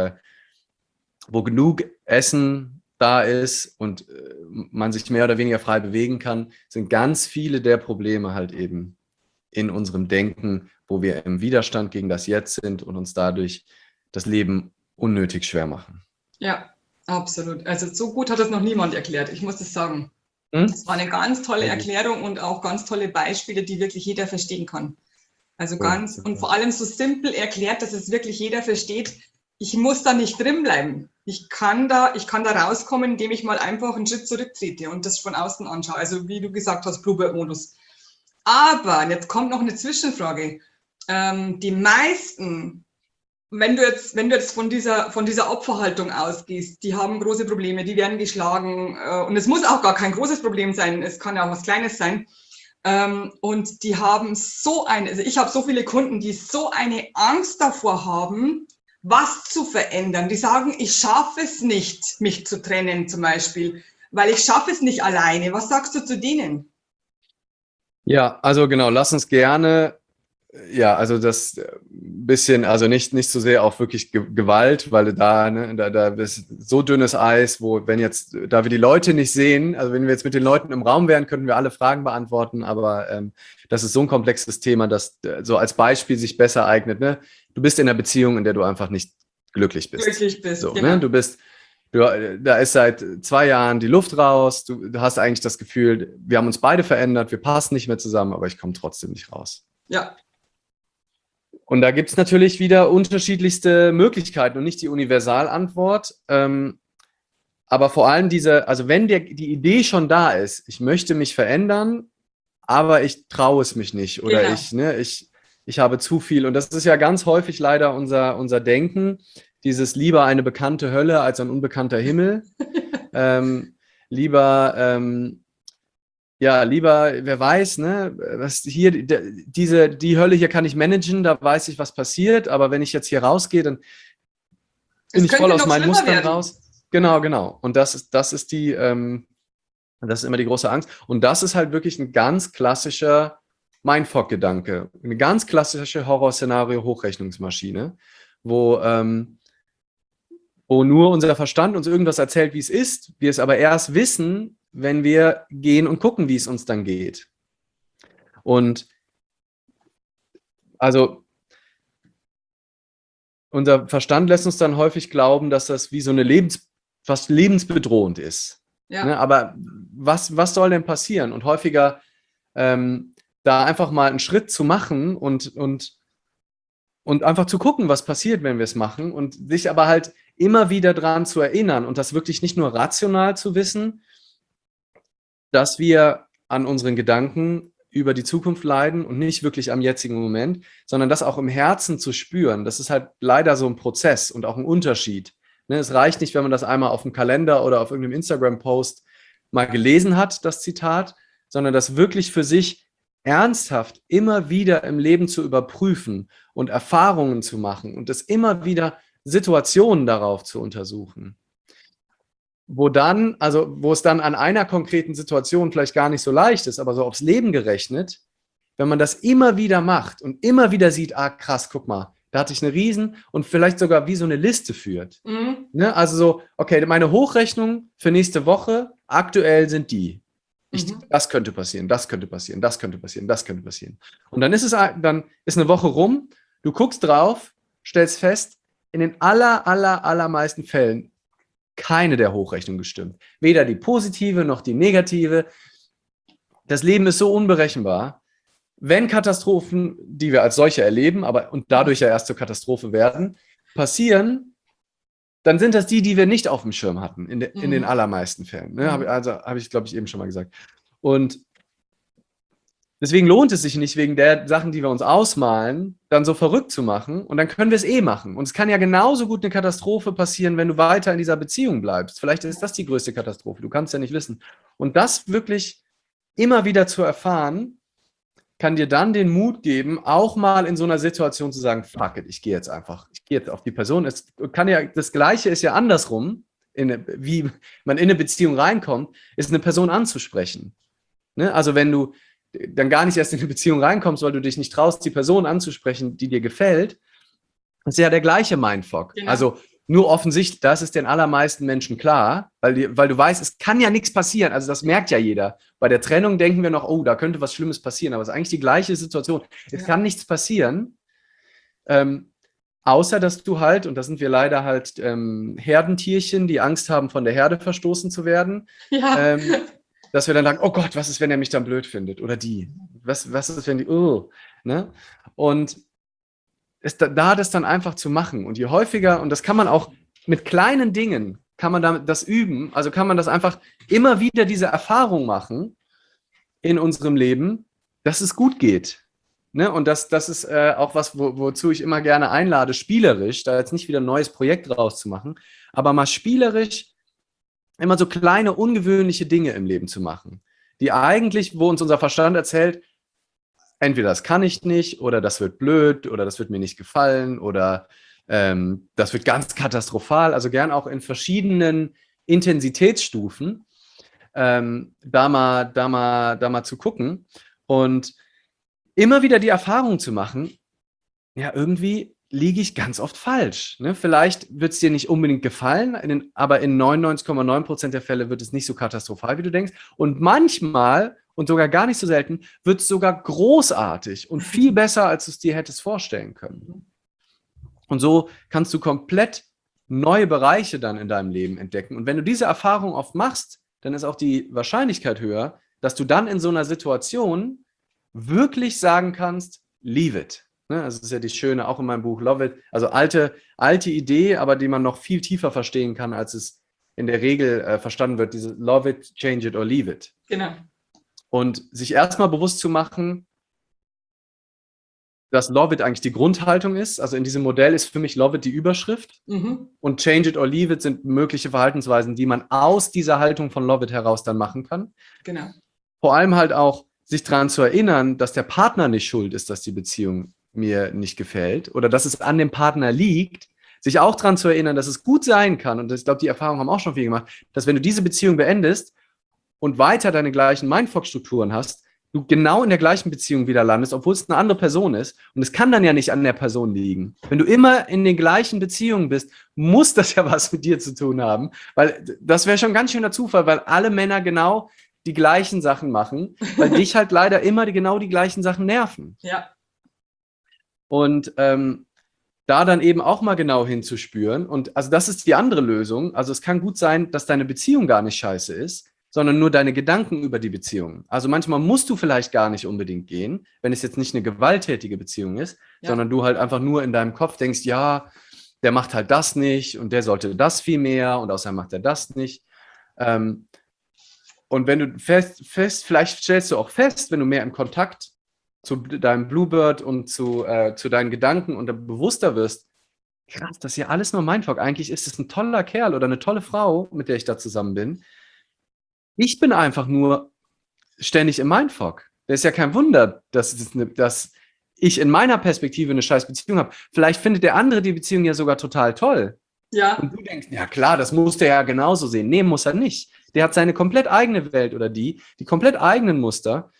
wo genug Essen da ist und man sich mehr oder weniger frei bewegen kann, sind ganz viele der Probleme halt eben in unserem Denken, wo wir im Widerstand gegen das Jetzt sind und uns dadurch das Leben unnötig schwer machen. Ja, absolut. Also so gut hat das noch niemand erklärt, ich muss das sagen. Das war eine ganz tolle Erklärung und auch ganz tolle Beispiele, die wirklich jeder verstehen kann. Also und vor allem so simpel erklärt, dass es wirklich jeder versteht. Ich muss da nicht drin bleiben. Ich kann da rauskommen, indem ich mal einfach einen Schritt zurücktrete und das von außen anschaue. Also wie du gesagt hast, Bluebird-Modus. Aber jetzt kommt noch eine Zwischenfrage. Die meisten, wenn du jetzt von dieser Opferhaltung ausgehst, die haben große Probleme, die werden geschlagen und es muss auch gar kein großes Problem sein, es kann ja auch was Kleines sein. Und die haben also ich habe so viele Kunden, die so eine Angst davor haben, was zu verändern. Die sagen, ich schaffe es nicht, mich zu trennen zum Beispiel, weil ich schaffe es nicht alleine. Was sagst du zu denen? Ja, also genau, lass uns gerne, also das bisschen, also nicht so sehr auf wirklich Gewalt, weil da ist so dünnes Eis, da wir die Leute nicht sehen, also wenn wir jetzt mit den Leuten im Raum wären, könnten wir alle Fragen beantworten, aber das ist so ein komplexes Thema, das so als Beispiel sich besser eignet, ne? Du bist in einer Beziehung, in der du einfach nicht glücklich bist. So, genau. Ne? Da ist seit 2 Jahren die Luft raus, du hast eigentlich das Gefühl, wir haben uns beide verändert, wir passen nicht mehr zusammen, aber ich komme trotzdem nicht raus. Ja. Und da gibt es natürlich wieder unterschiedlichste Möglichkeiten und nicht die Universalantwort. Aber vor allem also wenn die Idee schon da ist, ich möchte mich verändern, aber ich traue es mich nicht oder Genau. ich habe zu viel. Und das ist ja ganz häufig leider unser Denken, dieses lieber eine bekannte Hölle als ein unbekannter Himmel. Lieber, wer weiß, ne, was hier, die Hölle hier kann ich managen, da weiß ich, was passiert, aber wenn ich jetzt hier rausgehe, dann bin ich voll aus meinen Mustern raus. Genau. Und das ist immer die große Angst. Und das ist halt wirklich ein ganz klassischer Mindfuck-Gedanke. Eine ganz klassische Horrorszenario-Hochrechnungsmaschine, wo nur unser Verstand uns irgendwas erzählt, wie es ist, wir es aber erst wissen, wenn wir gehen und gucken, wie es uns dann geht. Und also unser Verstand lässt uns dann häufig glauben, dass das wie so eine fast lebensbedrohend ist. Ja. Ne? Aber was soll denn passieren? Und häufiger da einfach mal einen Schritt zu machen und einfach zu gucken, was passiert, wenn wir es machen und sich aber halt immer wieder daran zu erinnern und das wirklich nicht nur rational zu wissen, dass wir an unseren Gedanken über die Zukunft leiden und nicht wirklich am jetzigen Moment, sondern das auch im Herzen zu spüren. Das ist halt leider so ein Prozess und auch ein Unterschied. Ne, es reicht nicht, wenn man das einmal auf dem Kalender oder auf irgendeinem Instagram-Post mal gelesen hat, das Zitat, sondern das wirklich für sich ernsthaft immer wieder im Leben zu überprüfen und Erfahrungen zu machen und es immer wieder Situationen darauf zu untersuchen. Wo es dann an einer konkreten Situation vielleicht gar nicht so leicht ist, aber so aufs Leben gerechnet, wenn man das immer wieder macht und immer wieder sieht, krass, guck mal, da hatte ich eine Riesen und vielleicht sogar wie so eine Liste führt. Mhm. Ne? Also so, okay, meine Hochrechnung für nächste Woche aktuell sind die. Das könnte passieren, das könnte passieren, das könnte passieren, das könnte passieren. Und dann ist eine Woche rum, du guckst drauf, stellst fest, in den allermeisten Fällen keine der Hochrechnungen gestimmt. Weder die positive noch die negative. Das Leben ist so unberechenbar. Wenn Katastrophen, die wir als solche erleben, und dadurch ja erst zur Katastrophe werden, passieren, dann sind das die wir nicht auf dem Schirm hatten, in den allermeisten Fällen. Ne? Habe ich, glaube ich, eben schon mal gesagt. Und deswegen lohnt es sich nicht, wegen der Sachen, die wir uns ausmalen, dann so verrückt zu machen. Und dann können wir es machen. Und es kann ja genauso gut eine Katastrophe passieren, wenn du weiter in dieser Beziehung bleibst. Vielleicht ist das die größte Katastrophe. Du kannst ja nicht wissen. Und das wirklich immer wieder zu erfahren, kann dir dann den Mut geben, auch mal in so einer Situation zu sagen, fuck it, ich gehe jetzt auf die Person. Das Gleiche ist ja andersrum, wie man in eine Beziehung reinkommt, ist eine Person anzusprechen. Ne? Also wenn du dann gar nicht erst in eine Beziehung reinkommst, weil du dich nicht traust, die Person anzusprechen, die dir gefällt, ist ja der gleiche Mindfuck. Genau. Also nur offensichtlich, das ist den allermeisten Menschen klar, weil du weißt, es kann ja nichts passieren. Also das merkt ja jeder. Bei der Trennung denken wir noch, oh, da könnte was Schlimmes passieren, aber es ist eigentlich die gleiche Situation. Es kann nichts passieren, außer dass du halt, und da sind wir leider halt Herdentierchen, die Angst haben, von der Herde verstoßen zu werden. Ja. Dass wir dann sagen, oh Gott, was ist, wenn er mich dann blöd findet? Oder die? Was ist, wenn die, ne? Und da das dann einfach zu machen. Und je häufiger, und das kann man auch mit kleinen Dingen, kann man das üben, also kann man das einfach immer wieder diese Erfahrung machen in unserem Leben, dass es gut geht. Ne? Und das ist auch was, wozu ich immer gerne einlade, spielerisch, da jetzt nicht wieder ein neues Projekt rauszumachen, aber mal spielerisch immer so kleine, ungewöhnliche Dinge im Leben zu machen, die eigentlich, wo uns unser Verstand erzählt, entweder das kann ich nicht oder das wird blöd oder das wird mir nicht gefallen oder das wird ganz katastrophal, also gern auch in verschiedenen Intensitätsstufen da mal zu gucken und immer wieder die Erfahrung zu machen, ja, irgendwie liege ich ganz oft falsch. Ne? Vielleicht wird es dir nicht unbedingt gefallen, aber in 99,9% der Fälle wird es nicht so katastrophal, wie du denkst. Und manchmal, und sogar gar nicht so selten, wird es sogar großartig und viel besser, als du es dir hättest vorstellen können. Und so kannst du komplett neue Bereiche dann in deinem Leben entdecken. Und wenn du diese Erfahrung oft machst, dann ist auch die Wahrscheinlichkeit höher, dass du dann in so einer Situation wirklich sagen kannst, leave it. Ne? Also das ist ja die schöne, auch in meinem Buch Love It. Also alte Idee, aber die man noch viel tiefer verstehen kann, als es in der Regel verstanden wird. Diese Love It, Change It or Leave It. Genau. Und sich erstmal bewusst zu machen, dass Love It eigentlich die Grundhaltung ist. Also in diesem Modell ist für mich Love It die Überschrift. Und Change It or Leave It sind mögliche Verhaltensweisen, die man aus dieser Haltung von Love It heraus dann machen kann. Genau. Vor allem halt auch sich daran zu erinnern, dass der Partner nicht schuld ist, dass die Beziehung mir nicht gefällt oder dass es an dem Partner liegt, sich auch daran zu erinnern, dass es gut sein kann, und ich glaube, die Erfahrung haben auch schon viel gemacht, dass wenn du diese Beziehung beendest und weiter deine gleichen Mindfuck-Strukturen hast, du genau in der gleichen Beziehung wieder landest, obwohl es eine andere Person ist. Und es kann dann ja nicht an der Person liegen. Wenn du immer in den gleichen Beziehungen bist, muss das ja was mit dir zu tun haben, weil das wäre schon ein ganz schöner Zufall, weil alle Männer genau die gleichen Sachen machen, weil dich halt leider immer genau die gleichen Sachen nerven. Ja. Und da dann eben auch mal genau hinzuspüren. Und also das ist die andere Lösung. Also es kann gut sein, dass deine Beziehung gar nicht scheiße ist, sondern nur deine Gedanken über die Beziehung. Also manchmal musst du vielleicht gar nicht unbedingt gehen, wenn es jetzt nicht eine gewalttätige Beziehung ist, sondern du halt einfach nur in deinem Kopf denkst, ja, der macht halt das nicht und der sollte das viel mehr und außerdem macht er das nicht. Und wenn du vielleicht stellst du auch fest, wenn du mehr im Kontakt zu deinem Bluebird und zu deinen Gedanken und bewusster wirst, krass, das ist ja alles nur Mindfuck. Eigentlich ist es ein toller Kerl oder eine tolle Frau, mit der ich da zusammen bin. Ich bin einfach nur ständig im Mindfuck. Das ist ja kein Wunder, dass ich in meiner Perspektive eine scheiß Beziehung habe. Vielleicht findet der andere die Beziehung ja sogar total toll. Ja. Und du denkst, ja klar, das muss der ja genauso sehen. Nee, muss er nicht. Der hat seine komplett eigene Welt oder die komplett eigenen Muster.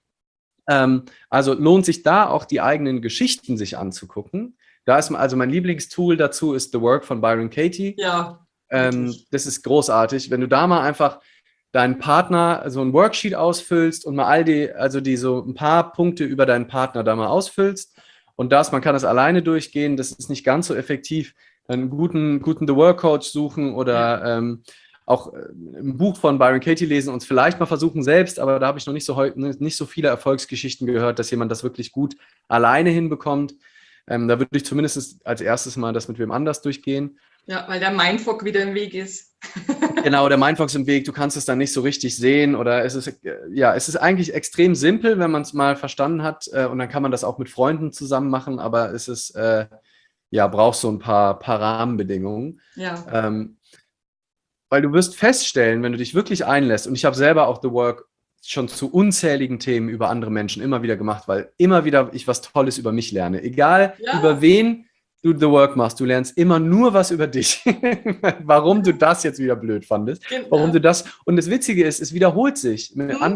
Also lohnt sich da auch die eigenen Geschichten sich anzugucken. Da ist also mein Lieblingstool dazu ist The Work von Byron Katie. Ja. Das ist großartig. Wenn du da mal einfach deinen Partner so ein Worksheet ausfüllst und mal so ein paar Punkte über deinen Partner da mal ausfüllst und man kann das alleine durchgehen, das ist nicht ganz so effektiv, einen guten The Work Coach suchen oder auch ein Buch von Byron Katie lesen und es vielleicht mal versuchen selbst, aber da habe ich noch nicht so viele Erfolgsgeschichten gehört, dass jemand das wirklich gut alleine hinbekommt. Da würde ich zumindest als erstes mal das mit wem anders durchgehen. Ja, weil der Mindfuck wieder im Weg ist. Genau, der Mindfuck ist im Weg, du kannst es dann nicht so richtig sehen oder es ist eigentlich extrem simpel, wenn man es mal verstanden hat und dann kann man das auch mit Freunden zusammen machen, aber es ist, brauchst so ein paar Rahmenbedingungen. Ja. Weil du wirst feststellen, wenn du dich wirklich einlässt, und ich habe selber auch The Work schon zu unzähligen Themen über andere Menschen immer wieder gemacht, weil immer wieder ich was Tolles über mich lerne. Egal über wen du The Work machst, du lernst immer nur was über dich. Warum du das jetzt wieder blöd fandest. Genau. Warum du das. Und das Witzige ist, es wiederholt sich.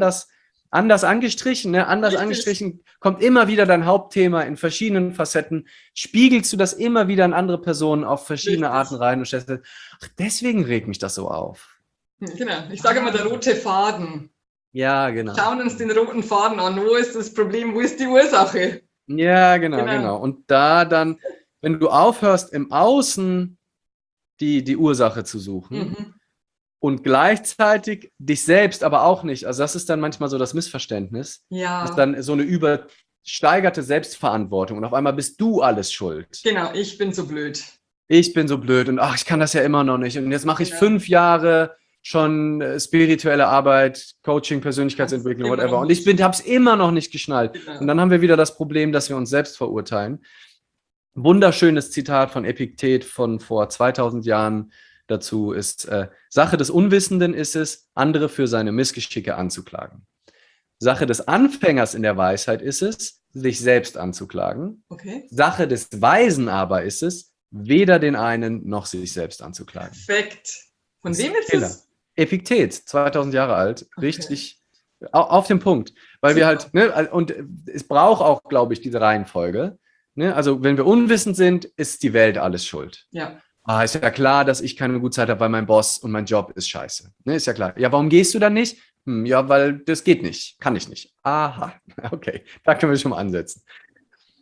Anders angestrichen, ne? Anders angestrichen, kommt immer wieder dein Hauptthema in verschiedenen Facetten, spiegelst du das immer wieder in andere Personen auf verschiedene Arten rein und stellst, ach, deswegen regt mich das so auf. Genau, ich sage immer der rote Faden. Ja, genau. Schauen uns den roten Faden an, wo ist das Problem, wo ist die Ursache? Ja, genau. Und da dann, wenn du aufhörst, im Außen die Ursache zu suchen, und gleichzeitig dich selbst aber auch nicht. Also das ist dann manchmal so das Missverständnis. Ja. Das ist dann so eine übersteigerte Selbstverantwortung und auf einmal bist du alles schuld. Genau, ich bin so blöd. Ich bin so blöd und ach, ich kann das ja immer noch nicht. Und jetzt mache ich 5 Jahre schon spirituelle Arbeit, Coaching, Persönlichkeitsentwicklung, whatever. Und ich habe es immer noch nicht geschnallt. Genau. Und dann haben wir wieder das Problem, dass wir uns selbst verurteilen. Wunderschönes Zitat von Epiktet von vor 2000 Jahren. Dazu ist, Sache des Unwissenden ist es, andere für seine Missgeschicke anzuklagen. Sache des Anfängers in der Weisheit ist es, sich selbst anzuklagen. Okay. Sache des Weisen aber ist es, weder den einen noch sich selbst anzuklagen. Perfekt. Von wem ist es? Epiktet, 2000 Jahre alt, richtig auf den Punkt. Weil wir halt, ne, und es braucht auch, glaube ich, diese Reihenfolge. Ne? Also wenn wir unwissend sind, ist die Welt alles schuld. Ja. Ist ja klar, dass ich keine gute Zeit habe, weil mein Boss und mein Job ist scheiße. Ne, ist ja klar. Ja, warum gehst du dann nicht? Ja, weil das geht nicht. Kann ich nicht. Aha, okay. Da können wir schon mal ansetzen.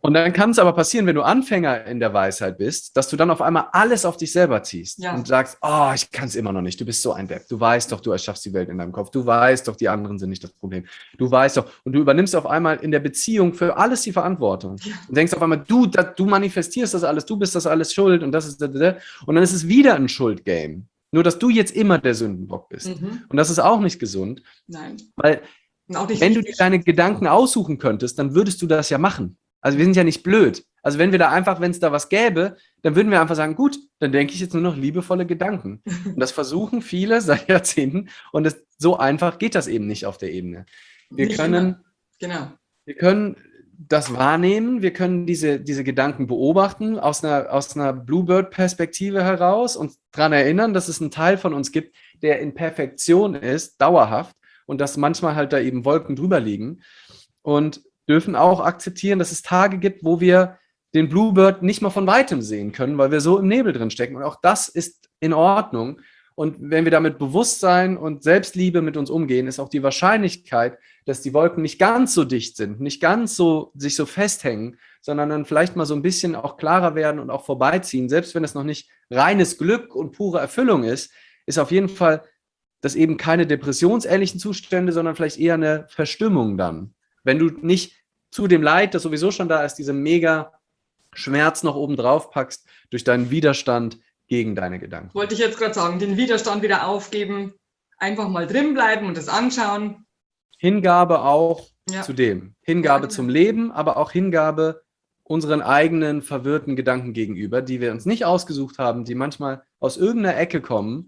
Und dann kann es aber passieren, wenn du Anfänger in der Weisheit bist, dass du dann auf einmal alles auf dich selber ziehst und sagst, oh, ich kann es immer noch nicht, du bist so ein Depp, du weißt doch, du erschaffst die Welt in deinem Kopf, du weißt doch, die anderen sind nicht das Problem, du weißt doch, und du übernimmst auf einmal in der Beziehung für alles die Verantwortung und denkst auf einmal, du manifestierst das alles, du bist das alles schuld und das ist, und dann ist es wieder ein Schuldgame. Nur, dass du jetzt immer der Sündenbock bist. Und das ist auch nicht gesund. Nein. Weil, wenn du dir deine Gedanken aussuchen könntest, dann würdest du das ja machen. Also wir sind ja nicht blöd. Also wenn es da was gäbe, dann würden wir einfach sagen, gut, dann denke ich jetzt nur noch liebevolle Gedanken. Und das versuchen viele seit Jahrzehnten und so einfach geht das eben nicht auf der Ebene. Wir können das wahrnehmen, wir können diese Gedanken beobachten aus einer Bluebird-Perspektive heraus und daran erinnern, dass es einen Teil von uns gibt, der in Perfektion ist, dauerhaft und dass manchmal halt da eben Wolken drüber liegen und dürfen auch akzeptieren, dass es Tage gibt, wo wir den Bluebird nicht mal von Weitem sehen können, weil wir so im Nebel drin stecken. Und auch das ist in Ordnung. Und wenn wir da mit Bewusstsein und Selbstliebe mit uns umgehen, ist auch die Wahrscheinlichkeit, dass die Wolken nicht ganz so dicht sind, nicht ganz so sich so festhängen, sondern dann vielleicht mal so ein bisschen auch klarer werden und auch vorbeiziehen. Selbst wenn es noch nicht reines Glück und pure Erfüllung ist auf jeden Fall das eben keine depressionsähnlichen Zustände, sondern vielleicht eher eine Verstimmung dann. Wenn du nicht zu dem Leid, das sowieso schon da ist, diese mega Schmerz noch oben drauf packst, durch deinen Widerstand gegen deine Gedanken. Wollte ich jetzt gerade sagen, den Widerstand wieder aufgeben, einfach mal drin bleiben und das anschauen. Hingabe auch zu dem. Hingabe zum Leben, aber auch Hingabe unseren eigenen verwirrten Gedanken gegenüber, die wir uns nicht ausgesucht haben, die manchmal aus irgendeiner Ecke kommen.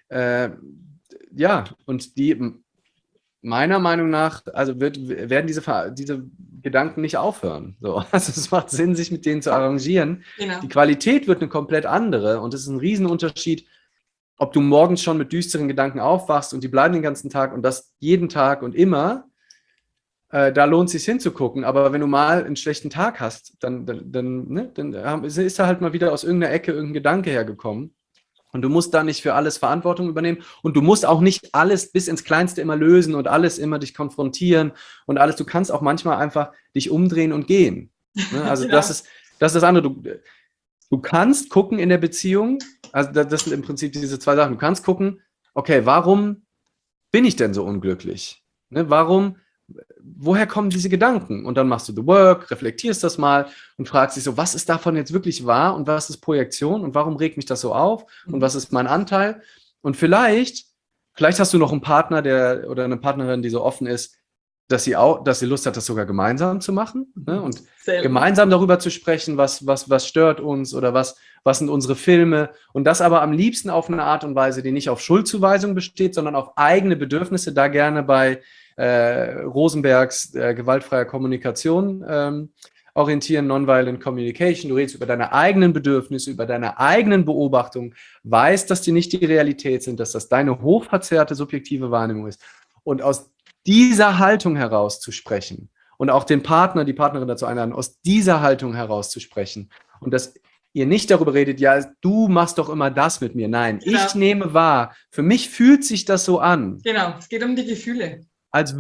Und die meiner Meinung nach, also werden diese Gedanken nicht aufhören. So. Also es macht Sinn, sich mit denen zu arrangieren. Genau. Die Qualität wird eine komplett andere und es ist ein Riesenunterschied, ob du morgens schon mit düsteren Gedanken aufwachst und die bleiben den ganzen Tag und das jeden Tag und immer, da lohnt es sich hinzugucken. Aber wenn du mal einen schlechten Tag hast, dann ist da halt mal wieder aus irgendeiner Ecke irgendein Gedanke hergekommen. Und du musst da nicht für alles Verantwortung übernehmen und du musst auch nicht alles bis ins Kleinste immer lösen und alles immer dich konfrontieren und alles. Du kannst auch manchmal einfach dich umdrehen und gehen. Ne? Also das ist das andere. Du kannst gucken in der Beziehung, also das sind im Prinzip diese zwei Sachen. Du kannst gucken, okay, warum bin ich denn so unglücklich? Ne? Woher kommen diese Gedanken? Und dann machst du the work, reflektierst das mal und fragst dich so, was ist davon jetzt wirklich wahr und was ist Projektion und warum regt mich das so auf und was ist mein Anteil? Und vielleicht hast du noch einen Partner oder eine Partnerin, die so offen ist, dass sie Lust hat, das sogar gemeinsam zu machen, ne? Und gemeinsam darüber zu sprechen, was stört uns oder was sind unsere Filme und das aber am liebsten auf eine Art und Weise, die nicht auf Schuldzuweisung besteht, sondern auf eigene Bedürfnisse, da gerne bei Rosenbergs gewaltfreier Kommunikation orientieren, Nonviolent Communication. Du redest über deine eigenen Bedürfnisse, über deine eigenen Beobachtungen, weißt, dass die nicht die Realität sind, dass das deine hochverzerrte subjektive Wahrnehmung ist. Und aus dieser Haltung heraus zu sprechen und auch den Partner, die Partnerin dazu einladen, aus dieser Haltung heraus zu sprechen und dass ihr nicht darüber redet, ja, du machst doch immer das mit mir. Nein, ich nehme wahr. Für mich fühlt sich das so an. Genau, es geht um die Gefühle. Als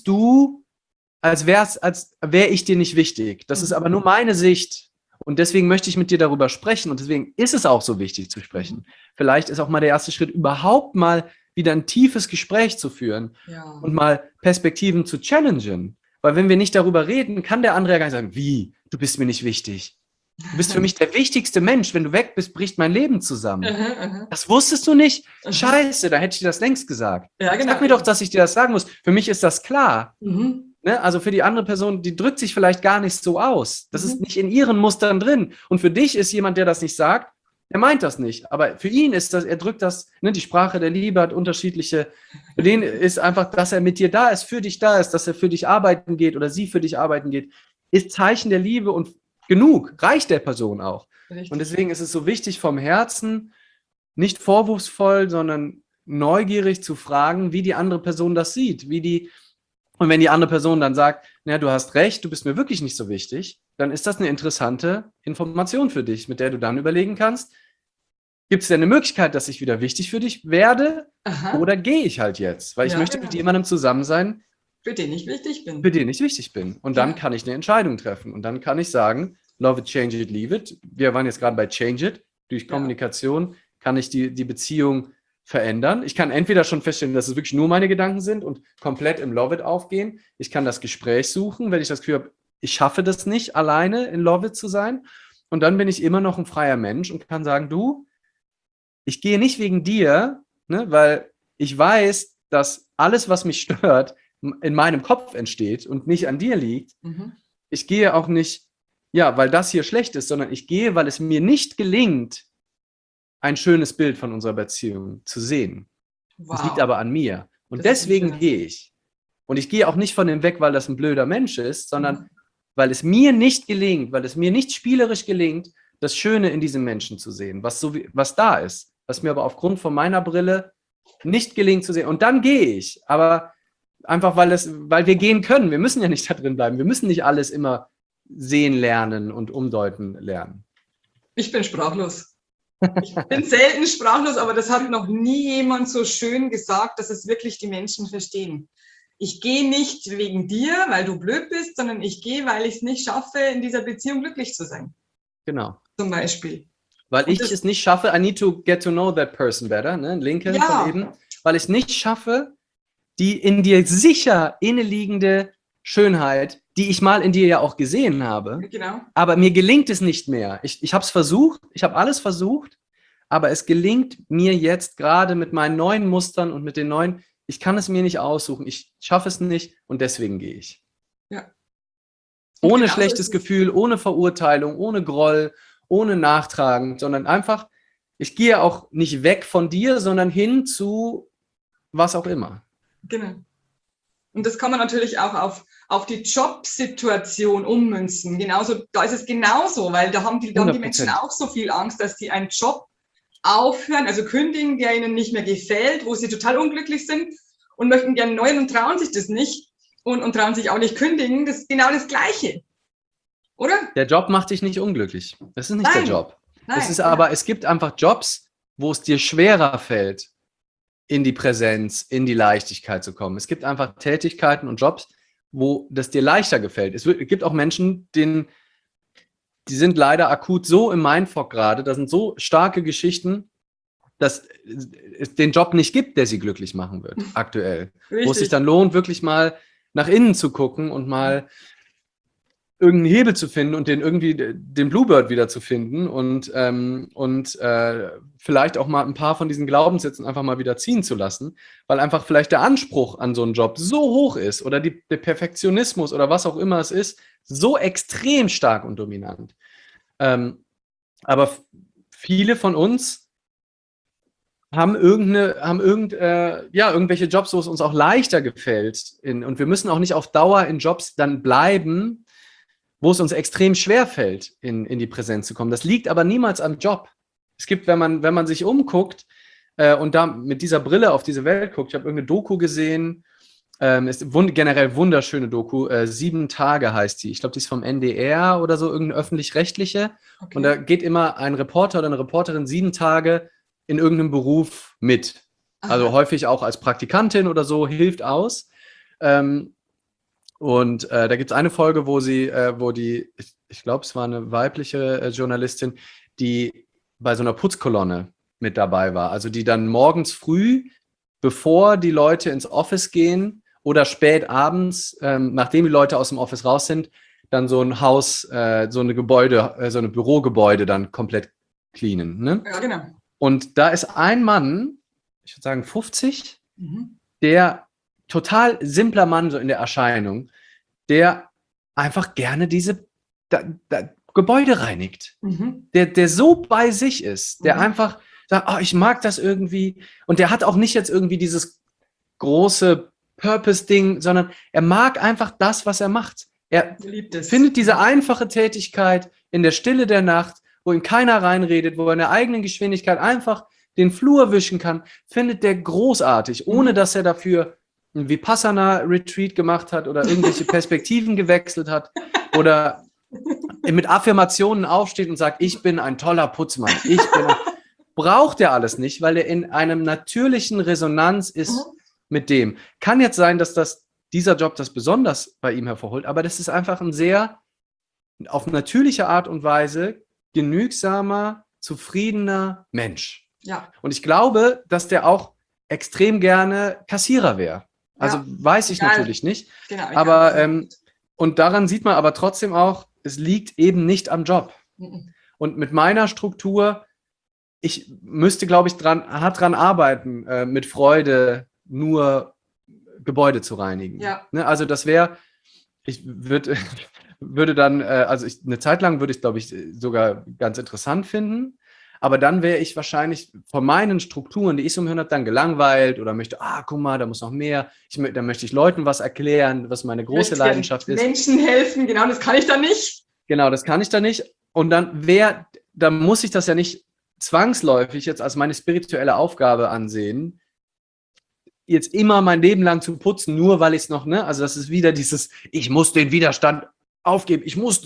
wäre ich dir nicht wichtig. Das ist aber nur meine Sicht. Und deswegen möchte ich mit dir darüber sprechen. Und deswegen ist es auch so wichtig zu sprechen. Vielleicht ist auch mal der erste Schritt, überhaupt mal wieder ein tiefes Gespräch zu führen und mal Perspektiven zu challengen. Weil wenn wir nicht darüber reden, kann der andere ja gar nicht sagen, wie, du bist mir nicht wichtig. Du bist für mich der wichtigste Mensch. Wenn du weg bist, bricht mein Leben zusammen. Das wusstest du nicht? Scheiße, da hätte ich dir das längst gesagt. Ja, genau. Sag mir doch, dass ich dir das sagen muss. Für mich ist das klar. Ne? Also für die andere Person, die drückt sich vielleicht gar nicht so aus. Das ist nicht in ihren Mustern drin. Und für dich ist jemand, der das nicht sagt, der meint das nicht. Aber für ihn ist das, er drückt das, ne, die Sprache der Liebe hat unterschiedliche. Für den ist einfach, dass er mit dir da ist, für dich da ist, dass er für dich arbeiten geht oder sie für dich arbeiten geht, ist Zeichen der Liebe und genug, reicht der Person auch. Richtig. Und deswegen ist es so wichtig, vom Herzen nicht vorwurfsvoll, sondern neugierig zu fragen, wie die andere Person das sieht. Und wenn die andere Person dann sagt, na, du hast recht, du bist mir wirklich nicht so wichtig, dann ist das eine interessante Information für dich, mit der du dann überlegen kannst, gibt es denn eine Möglichkeit, dass ich wieder wichtig für dich werde? Oder gehe ich halt jetzt? Weil ich möchte mit jemandem zusammen sein, für den ich wichtig bin. Für den ich wichtig bin. Und dann kann ich eine Entscheidung treffen. Und dann kann ich sagen, love it, change it, leave it. Wir waren jetzt gerade bei change it. Durch Kommunikation kann ich die Beziehung verändern. Ich kann entweder schon feststellen, dass es wirklich nur meine Gedanken sind und komplett im Love it aufgehen. Ich kann das Gespräch suchen, wenn ich das Gefühl habe, ich schaffe das nicht, alleine in Love it zu sein. Und dann bin ich immer noch ein freier Mensch und kann sagen, du, ich gehe nicht wegen dir, ne, weil ich weiß, dass alles, was mich stört, in meinem Kopf entsteht und nicht an dir liegt. Ich gehe auch nicht, weil das hier schlecht ist, sondern ich gehe, weil es mir nicht gelingt, ein schönes Bild von unserer Beziehung zu sehen. Wow. Das liegt aber an mir. Und deswegen gehe ich. Und ich gehe auch nicht von dem weg, weil das ein blöder Mensch ist, sondern weil es mir nicht gelingt, weil es mir nicht spielerisch gelingt, das Schöne in diesem Menschen zu sehen, was da ist, was mir aber aufgrund von meiner Brille nicht gelingt zu sehen. Und dann gehe ich. Aber einfach, weil wir gehen können. Wir müssen ja nicht da drin bleiben. Wir müssen nicht alles immer sehen lernen und umdeuten lernen. Ich bin sprachlos. Ich bin selten sprachlos, aber das hat noch nie jemand so schön gesagt, dass es wirklich die Menschen verstehen. Ich gehe nicht wegen dir, weil du blöd bist, sondern ich gehe, weil ich es nicht schaffe, in dieser Beziehung glücklich zu sein. Genau. Zum Beispiel. Weil ich es nicht schaffe, I need to get to know that person better, ne? Lincoln von eben. Weil ich es nicht schaffe, die in dir sicher inneliegende Schönheit, die ich mal in dir ja auch gesehen habe. Genau. Aber mir gelingt es nicht mehr. Ich habe es versucht, ich habe alles versucht, aber es gelingt mir jetzt gerade mit meinen neuen Mustern und mit den neuen, ich kann es mir nicht aussuchen, ich schaffe es nicht und deswegen gehe ich. Ja. Ohne schlechtes Gefühl, ohne Verurteilung, ohne Groll, ohne Nachtragen, sondern einfach, ich gehe auch nicht weg von dir, sondern hin zu was auch immer. Genau. Und das kann man natürlich auch auf die Jobsituation ummünzen. Genauso, da ist es genauso, weil da haben die Menschen auch so viel Angst, dass sie einen Job aufhören, also kündigen, der ihnen nicht mehr gefällt, wo sie total unglücklich sind und möchten gerne einen neuen und trauen sich das nicht und trauen sich auch nicht kündigen. Das ist genau das Gleiche. Oder? Der Job macht dich nicht unglücklich. Das ist nicht der Job. Es gibt einfach Jobs, wo es dir schwerer fällt, in die Präsenz, in die Leichtigkeit zu kommen. Es gibt einfach Tätigkeiten und Jobs, wo das dir leichter gefällt. Es gibt auch Menschen, die sind leider akut so im Mindfuck gerade, das sind so starke Geschichten, dass es den Job nicht gibt, der sie glücklich machen wird, aktuell. Richtig. Wo es sich dann lohnt, wirklich mal nach innen zu gucken und mal irgendeinen Hebel zu finden und den Bluebird wieder zu finden und vielleicht auch mal ein paar von diesen Glaubenssätzen einfach mal wieder ziehen zu lassen, weil einfach vielleicht der Anspruch an so einen Job so hoch ist oder der Perfektionismus oder was auch immer es ist, so extrem stark und dominant. Aber viele von uns haben irgendwelche Jobs, wo es uns auch leichter gefällt. Und wir müssen auch nicht auf Dauer in Jobs dann bleiben, wo es uns extrem schwer fällt, in die Präsenz zu kommen. Das liegt aber niemals am Job. Es gibt, wenn man sich umguckt und da mit dieser Brille auf diese Welt guckt, ich habe irgendeine Doku gesehen, ist generell wunderschöne Doku, 7 Tage heißt die. Ich glaube, die ist vom NDR oder so, irgendeine öffentlich-rechtliche. Okay. Und da geht immer ein Reporter oder eine Reporterin 7 Tage in irgendeinem Beruf mit. Aha. Also häufig auch als Praktikantin oder so, hilft aus. Und da gibt es eine Folge, wo ich glaube, es war eine weibliche Journalistin, die bei so einer Putzkolonne mit dabei war. Also die dann morgens früh, bevor die Leute ins Office gehen oder spät abends, nachdem die Leute aus dem Office raus sind, dann so ein Haus, so eine Bürogebäude dann komplett cleanen. Ne? Ja, genau. Und da ist ein Mann, ich würde sagen 50, der total simpler Mann so in der Erscheinung, der einfach gerne diese Gebäude reinigt. Der so bei sich ist, der einfach sagt, oh, ich mag das irgendwie. Und der hat auch nicht jetzt irgendwie dieses große Purpose-Ding, sondern er mag einfach das, was er macht. Er findet diese einfache Tätigkeit in der Stille der Nacht, wo ihm keiner reinredet, wo er in der eigenen Geschwindigkeit einfach den Flur wischen kann, findet der großartig, ohne dass er dafür ein Vipassana-Retreat gemacht hat oder irgendwelche Perspektiven gewechselt hat oder mit Affirmationen aufsteht und sagt, ich bin ein toller Putzmann. Braucht er alles nicht, weil er in einem natürlichen Resonanz ist mit dem. Kann jetzt sein, dass das dieser Job das besonders bei ihm hervorholt, aber das ist einfach ein sehr auf natürliche Art und Weise genügsamer, zufriedener Mensch. Ja. Und ich glaube, dass der auch extrem gerne Kassierer wäre. Also weiß ich natürlich nicht. Genau, aber und daran sieht man aber trotzdem auch, es liegt eben nicht am Job. Und mit meiner Struktur, ich müsste, glaube ich, hart dran arbeiten, mit Freude nur Gebäude zu reinigen. Ja. Ne? Also das wäre, ich würde dann, eine Zeit lang würde ich, glaube ich, sogar ganz interessant finden. Aber dann wäre ich wahrscheinlich von meinen Strukturen, die ich so im Hirn habe, dann gelangweilt oder möchte, guck mal, da muss noch mehr. Dann möchte ich Leuten was erklären, was meine große Leidenschaft ist. Menschen helfen, genau, das kann ich dann nicht. Genau, das kann ich dann nicht. Und dann muss ich das ja nicht zwangsläufig jetzt als meine spirituelle Aufgabe ansehen, jetzt immer mein Leben lang zu putzen, nur weil ich es noch, also das ist wieder dieses, ich muss den Widerstand aufgeben, ich muss,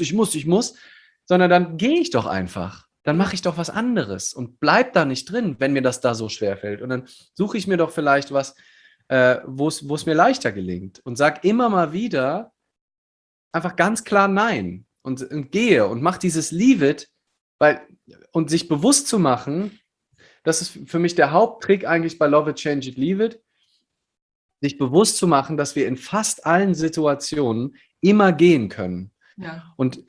sondern dann gehe ich doch einfach. Dann mache ich doch was anderes und bleib da nicht drin, wenn mir das da so schwer fällt. Und dann suche ich mir doch vielleicht was, wo es mir leichter gelingt und sag immer mal wieder einfach ganz klar Nein und gehe und mach dieses Leave it, und sich bewusst zu machen, das ist für mich der Haupttrick eigentlich bei Love It, Change It, Leave It, sich bewusst zu machen, dass wir in fast allen Situationen immer gehen können. Ja. Und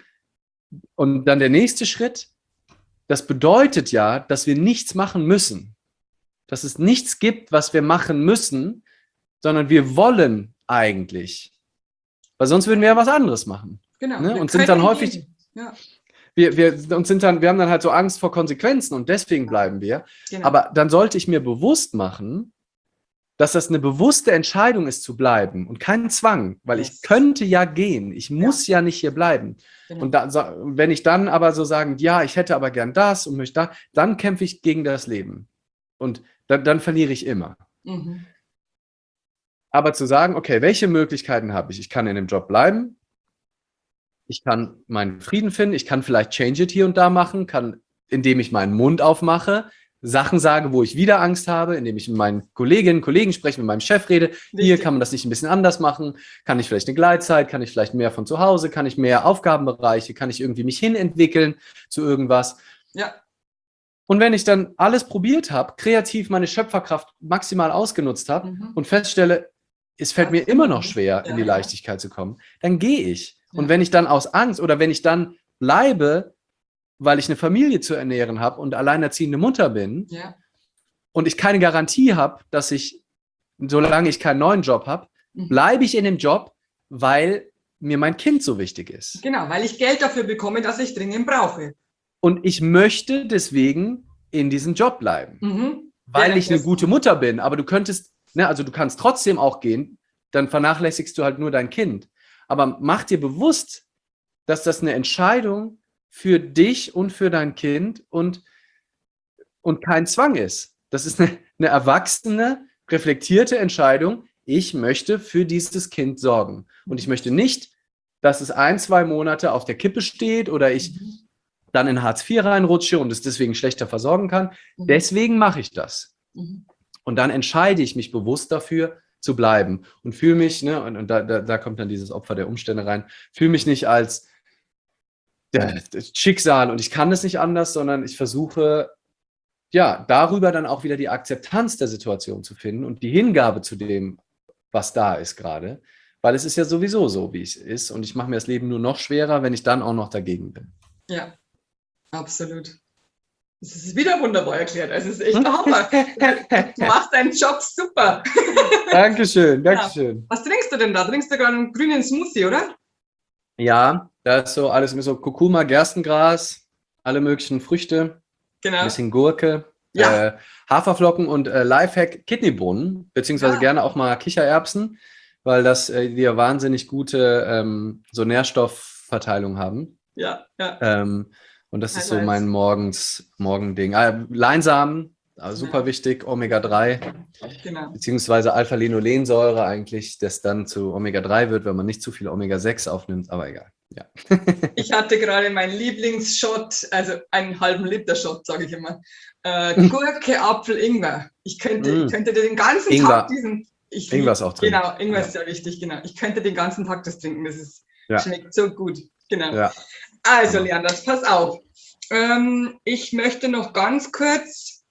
dann der nächste Schritt, das bedeutet ja, dass wir nichts machen müssen. Dass es nichts gibt, was wir machen müssen, sondern wir wollen eigentlich. Weil sonst würden wir ja was anderes machen. Genau. Ne? Und sind dann häufig... Ja. Wir haben dann halt so Angst vor Konsequenzen und deswegen bleiben wir. Genau. Aber dann sollte ich mir bewusst machen, dass das eine bewusste Entscheidung ist, zu bleiben und kein Zwang, weil ich könnte ja gehen, ich muss ja nicht hier bleiben. Genau. Und wenn ich dann aber so sagen, ja, ich hätte aber gern das und möchte da, dann kämpfe ich gegen das Leben. Und dann verliere ich immer. Mhm. Aber zu sagen, okay, welche Möglichkeiten habe ich? Ich kann in dem Job bleiben, ich kann meinen Frieden finden, ich kann vielleicht Change It hier und da machen, indem ich meinen Mund aufmache, Sachen sage, wo ich wieder Angst habe, indem ich mit meinen Kolleginnen und Kollegen spreche, mit meinem Chef rede. Richtig. Hier kann man das nicht ein bisschen anders machen. Kann ich vielleicht eine Gleitzeit? Kann ich vielleicht mehr von zu Hause? Kann ich mehr Aufgabenbereiche? Kann ich irgendwie mich hinentwickeln zu irgendwas? Ja. Und wenn ich dann alles probiert habe, kreativ meine Schöpferkraft maximal ausgenutzt habe und feststelle, es fällt mir immer noch schwer, in die Leichtigkeit zu kommen, dann gehe ich. Und wenn ich dann aus Angst oder wenn ich dann bleibe, weil ich eine Familie zu ernähren habe und alleinerziehende Mutter bin und ich keine Garantie habe, dass ich, solange ich keinen neuen Job habe, bleibe ich in dem Job, weil mir mein Kind so wichtig ist. Genau, weil ich Geld dafür bekomme, das ich dringend brauche. Und ich möchte deswegen in diesem Job bleiben, weil ich eine gute Mutter bin. Aber du könntest, also du kannst trotzdem auch gehen, dann vernachlässigst du halt nur dein Kind. Aber mach dir bewusst, dass das eine Entscheidung für dich und für dein Kind und kein Zwang ist. Das ist eine erwachsene, reflektierte Entscheidung. Ich möchte für dieses Kind sorgen. Und ich möchte nicht, dass es 1-2 Monate auf der Kippe steht oder ich dann in Hartz IV reinrutsche und es deswegen schlechter versorgen kann. Deswegen mache ich das. Und dann entscheide ich mich bewusst dafür, zu bleiben und fühle mich, und da kommt dann dieses Opfer der Umstände rein, fühle mich nicht als das Schicksal und ich kann das nicht anders, sondern ich versuche, darüber dann auch wieder die Akzeptanz der Situation zu finden und die Hingabe zu dem, was da ist gerade, weil es ist ja sowieso so, wie es ist und ich mache mir das Leben nur noch schwerer, wenn ich dann auch noch dagegen bin. Ja, absolut. Das ist wieder wunderbar erklärt. Es ist echt ein Hammer. Du machst deinen Job super. Dankeschön. Ja. Was trinkst du denn da? Trinkst du gerade einen grünen Smoothie, oder? Ja, da ist so alles mit so Kurkuma, Gerstengras, alle möglichen Früchte, ein bisschen Gurke, Haferflocken und Lifehack Kidneybohnen, beziehungsweise gerne auch mal Kichererbsen, weil das die wahnsinnig gute so Nährstoffverteilung haben. Ja. Und das ist so mein Morgending. Leinsamen, also super wichtig, Omega-3, beziehungsweise Alpha-Linolensäure eigentlich, das dann zu Omega-3 wird, wenn man nicht zu viel Omega-6 aufnimmt, aber egal. Ja. Ich hatte gerade meinen Lieblingsshot, also einen halben Liter Shot, sage ich immer. Gurke, Apfel, Ingwer. Ich könnte dir den ganzen Tag diesen Irgendwas auch drin. Genau, irgendwas ist ja wichtig, genau. Ich könnte den ganzen Tag das trinken, schmeckt so gut. Genau. Ja. Also, Leanders, pass auf. Ich möchte noch ganz kurz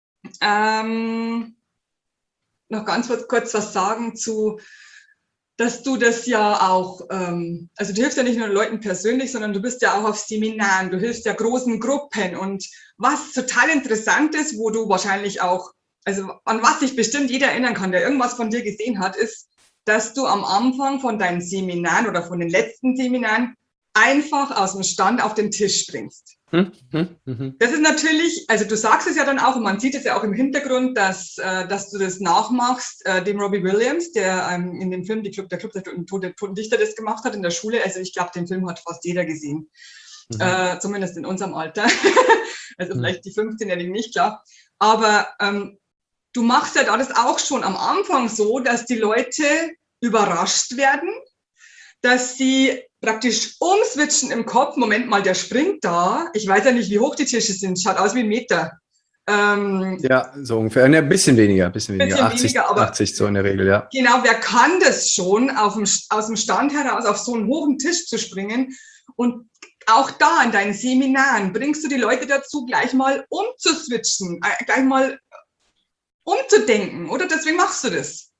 was sagen dass du das ja auch, also du hilfst ja nicht nur Leuten persönlich, sondern du bist ja auch auf Seminaren, du hilfst ja großen Gruppen und was total interessant ist, wo du wahrscheinlich auch, also an was sich bestimmt jeder erinnern kann, der irgendwas von dir gesehen hat, ist, dass du am Anfang von deinen Seminaren oder von den letzten Seminaren einfach aus dem Stand auf den Tisch springst. Das ist natürlich, also du sagst es ja dann auch und man sieht es ja auch im Hintergrund, dass du das nachmachst, dem Robbie Williams, der in dem Film der Club der Toten Dichter das gemacht hat in der Schule. Also ich glaube, den Film hat fast jeder gesehen, zumindest in unserem Alter. Also vielleicht die 15-Jährigen nicht, klar. Aber du machst ja das auch schon am Anfang so, dass die Leute überrascht werden, dass sie praktisch umswitchen im Kopf. Moment mal, der springt da. Ich weiß ja nicht, wie hoch die Tische sind. Schaut aus wie 1 Meter. Ja, so ungefähr. Ne, ein bisschen weniger. 80, weniger, aber 80 so in der Regel, ja. Genau, wer kann das schon, aus dem Stand heraus auf so einen hohen Tisch zu springen? Und auch da in deinen Seminaren bringst du die Leute dazu, gleich mal umzuswitchen, gleich mal umzudenken, oder? Deswegen machst du das.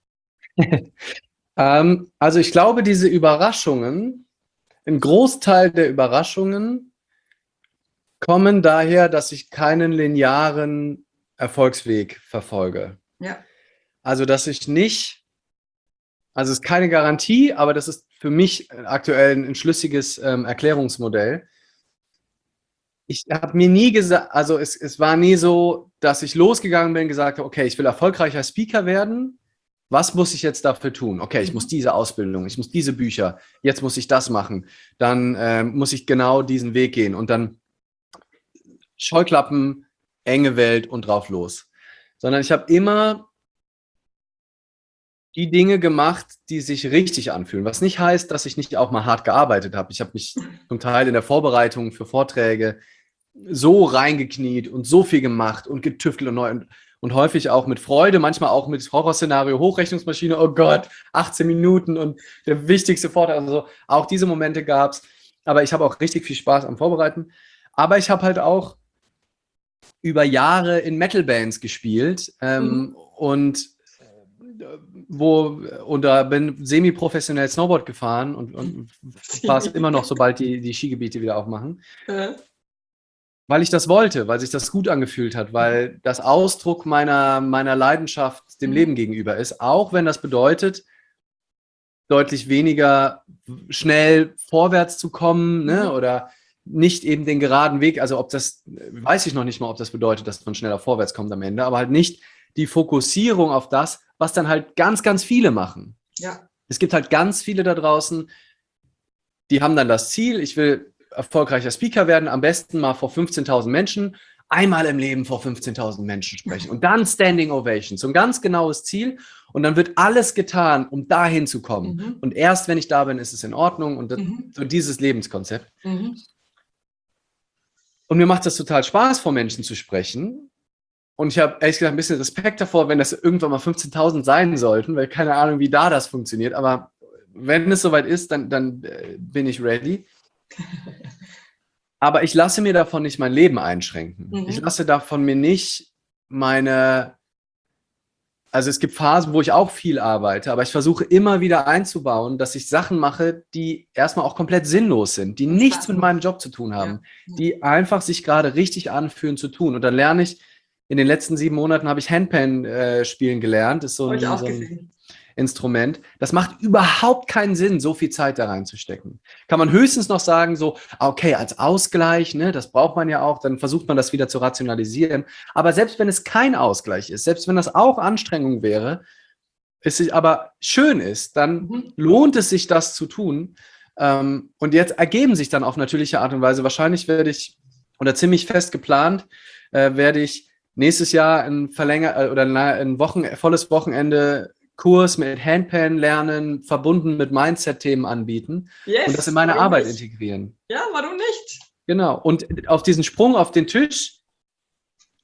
Also ich glaube, diese Überraschungen, ein Großteil der Überraschungen kommen daher, dass ich keinen linearen Erfolgsweg verfolge. Ja. Also dass ich nicht, also es ist keine Garantie, aber das ist für mich aktuell ein schlüssiges Erklärungsmodell. Ich habe mir nie gesagt, also es war nie so, dass ich losgegangen bin und gesagt habe, okay, ich will erfolgreicher Speaker werden. Was muss ich jetzt dafür tun? Okay, ich muss diese Ausbildung, ich muss diese Bücher, jetzt muss ich das machen, dann muss ich genau diesen Weg gehen und dann Scheuklappen, enge Welt und drauf los. Sondern ich habe immer die Dinge gemacht, die sich richtig anfühlen. Was nicht heißt, dass ich nicht auch mal hart gearbeitet habe. Ich habe mich zum Teil in der Vorbereitung für Vorträge so reingekniet und so viel gemacht und getüftelt und neu und häufig auch mit Freude, manchmal auch mit Horrorszenario, Hochrechnungsmaschine, oh Gott, 18 Minuten und der wichtigste Vortrag. Also auch diese Momente gab es. Aber ich habe auch richtig viel Spaß am Vorbereiten. Aber ich habe halt auch über Jahre in Metal-Bands gespielt und da bin semi-professionell Snowboard gefahren und fahre es immer noch, sobald die Skigebiete wieder aufmachen. Weil ich das wollte, weil sich das gut angefühlt hat, weil das Ausdruck meiner Leidenschaft dem Leben gegenüber ist, auch wenn das bedeutet, deutlich weniger schnell vorwärts zu kommen, ne, oder nicht eben den geraden Weg, also weiß ich noch nicht mal, ob das bedeutet, dass man schneller vorwärts kommt am Ende, aber halt nicht die Fokussierung auf das, was dann halt ganz, ganz viele machen. Ja. Es gibt halt ganz viele da draußen, die haben dann das Ziel, ich will erfolgreicher Speaker werden, am besten mal vor 15.000 Menschen, einmal im Leben vor 15.000 Menschen sprechen und dann Standing Ovation, so ein ganz genaues Ziel und dann wird alles getan, um dahin zu kommen. Und erst, wenn ich da bin, ist es in Ordnung und so dieses Lebenskonzept. Und mir macht das total Spaß, vor Menschen zu sprechen. Und ich habe ehrlich gesagt ein bisschen Respekt davor, wenn das irgendwann mal 15.000 sein sollten, weil keine Ahnung, wie da das funktioniert. Aber wenn es soweit ist, dann bin ich ready. Aber ich lasse mir davon nicht mein Leben einschränken. Ich lasse davon mir nicht also es gibt Phasen, wo ich auch viel arbeite, aber ich versuche immer wieder einzubauen, dass ich Sachen mache, die erstmal auch komplett sinnlos sind, die nichts mit meinem Job zu tun haben, die einfach sich gerade richtig anfühlen zu tun. Und dann lerne ich, in den letzten 7 Monaten habe ich Handpan spielen gelernt, das ist so ein Instrument. Das macht überhaupt keinen Sinn, so viel Zeit da reinzustecken. Kann man höchstens noch sagen, so, okay, als Ausgleich, ne, das braucht man ja auch, dann versucht man das wieder zu rationalisieren. Aber selbst wenn es kein Ausgleich ist, selbst wenn das auch Anstrengung wäre, es aber schön ist, dann lohnt es sich, das zu tun. Und jetzt ergeben sich dann auf natürliche Art und Weise, wahrscheinlich oder ziemlich fest geplant, werde ich nächstes Jahr ein volles Wochenende Kurs mit Handpan lernen, verbunden mit Mindset-Themen anbieten und das in meine Arbeit integrieren. Ja, warum nicht? Genau. Und auf diesen Sprung auf den Tisch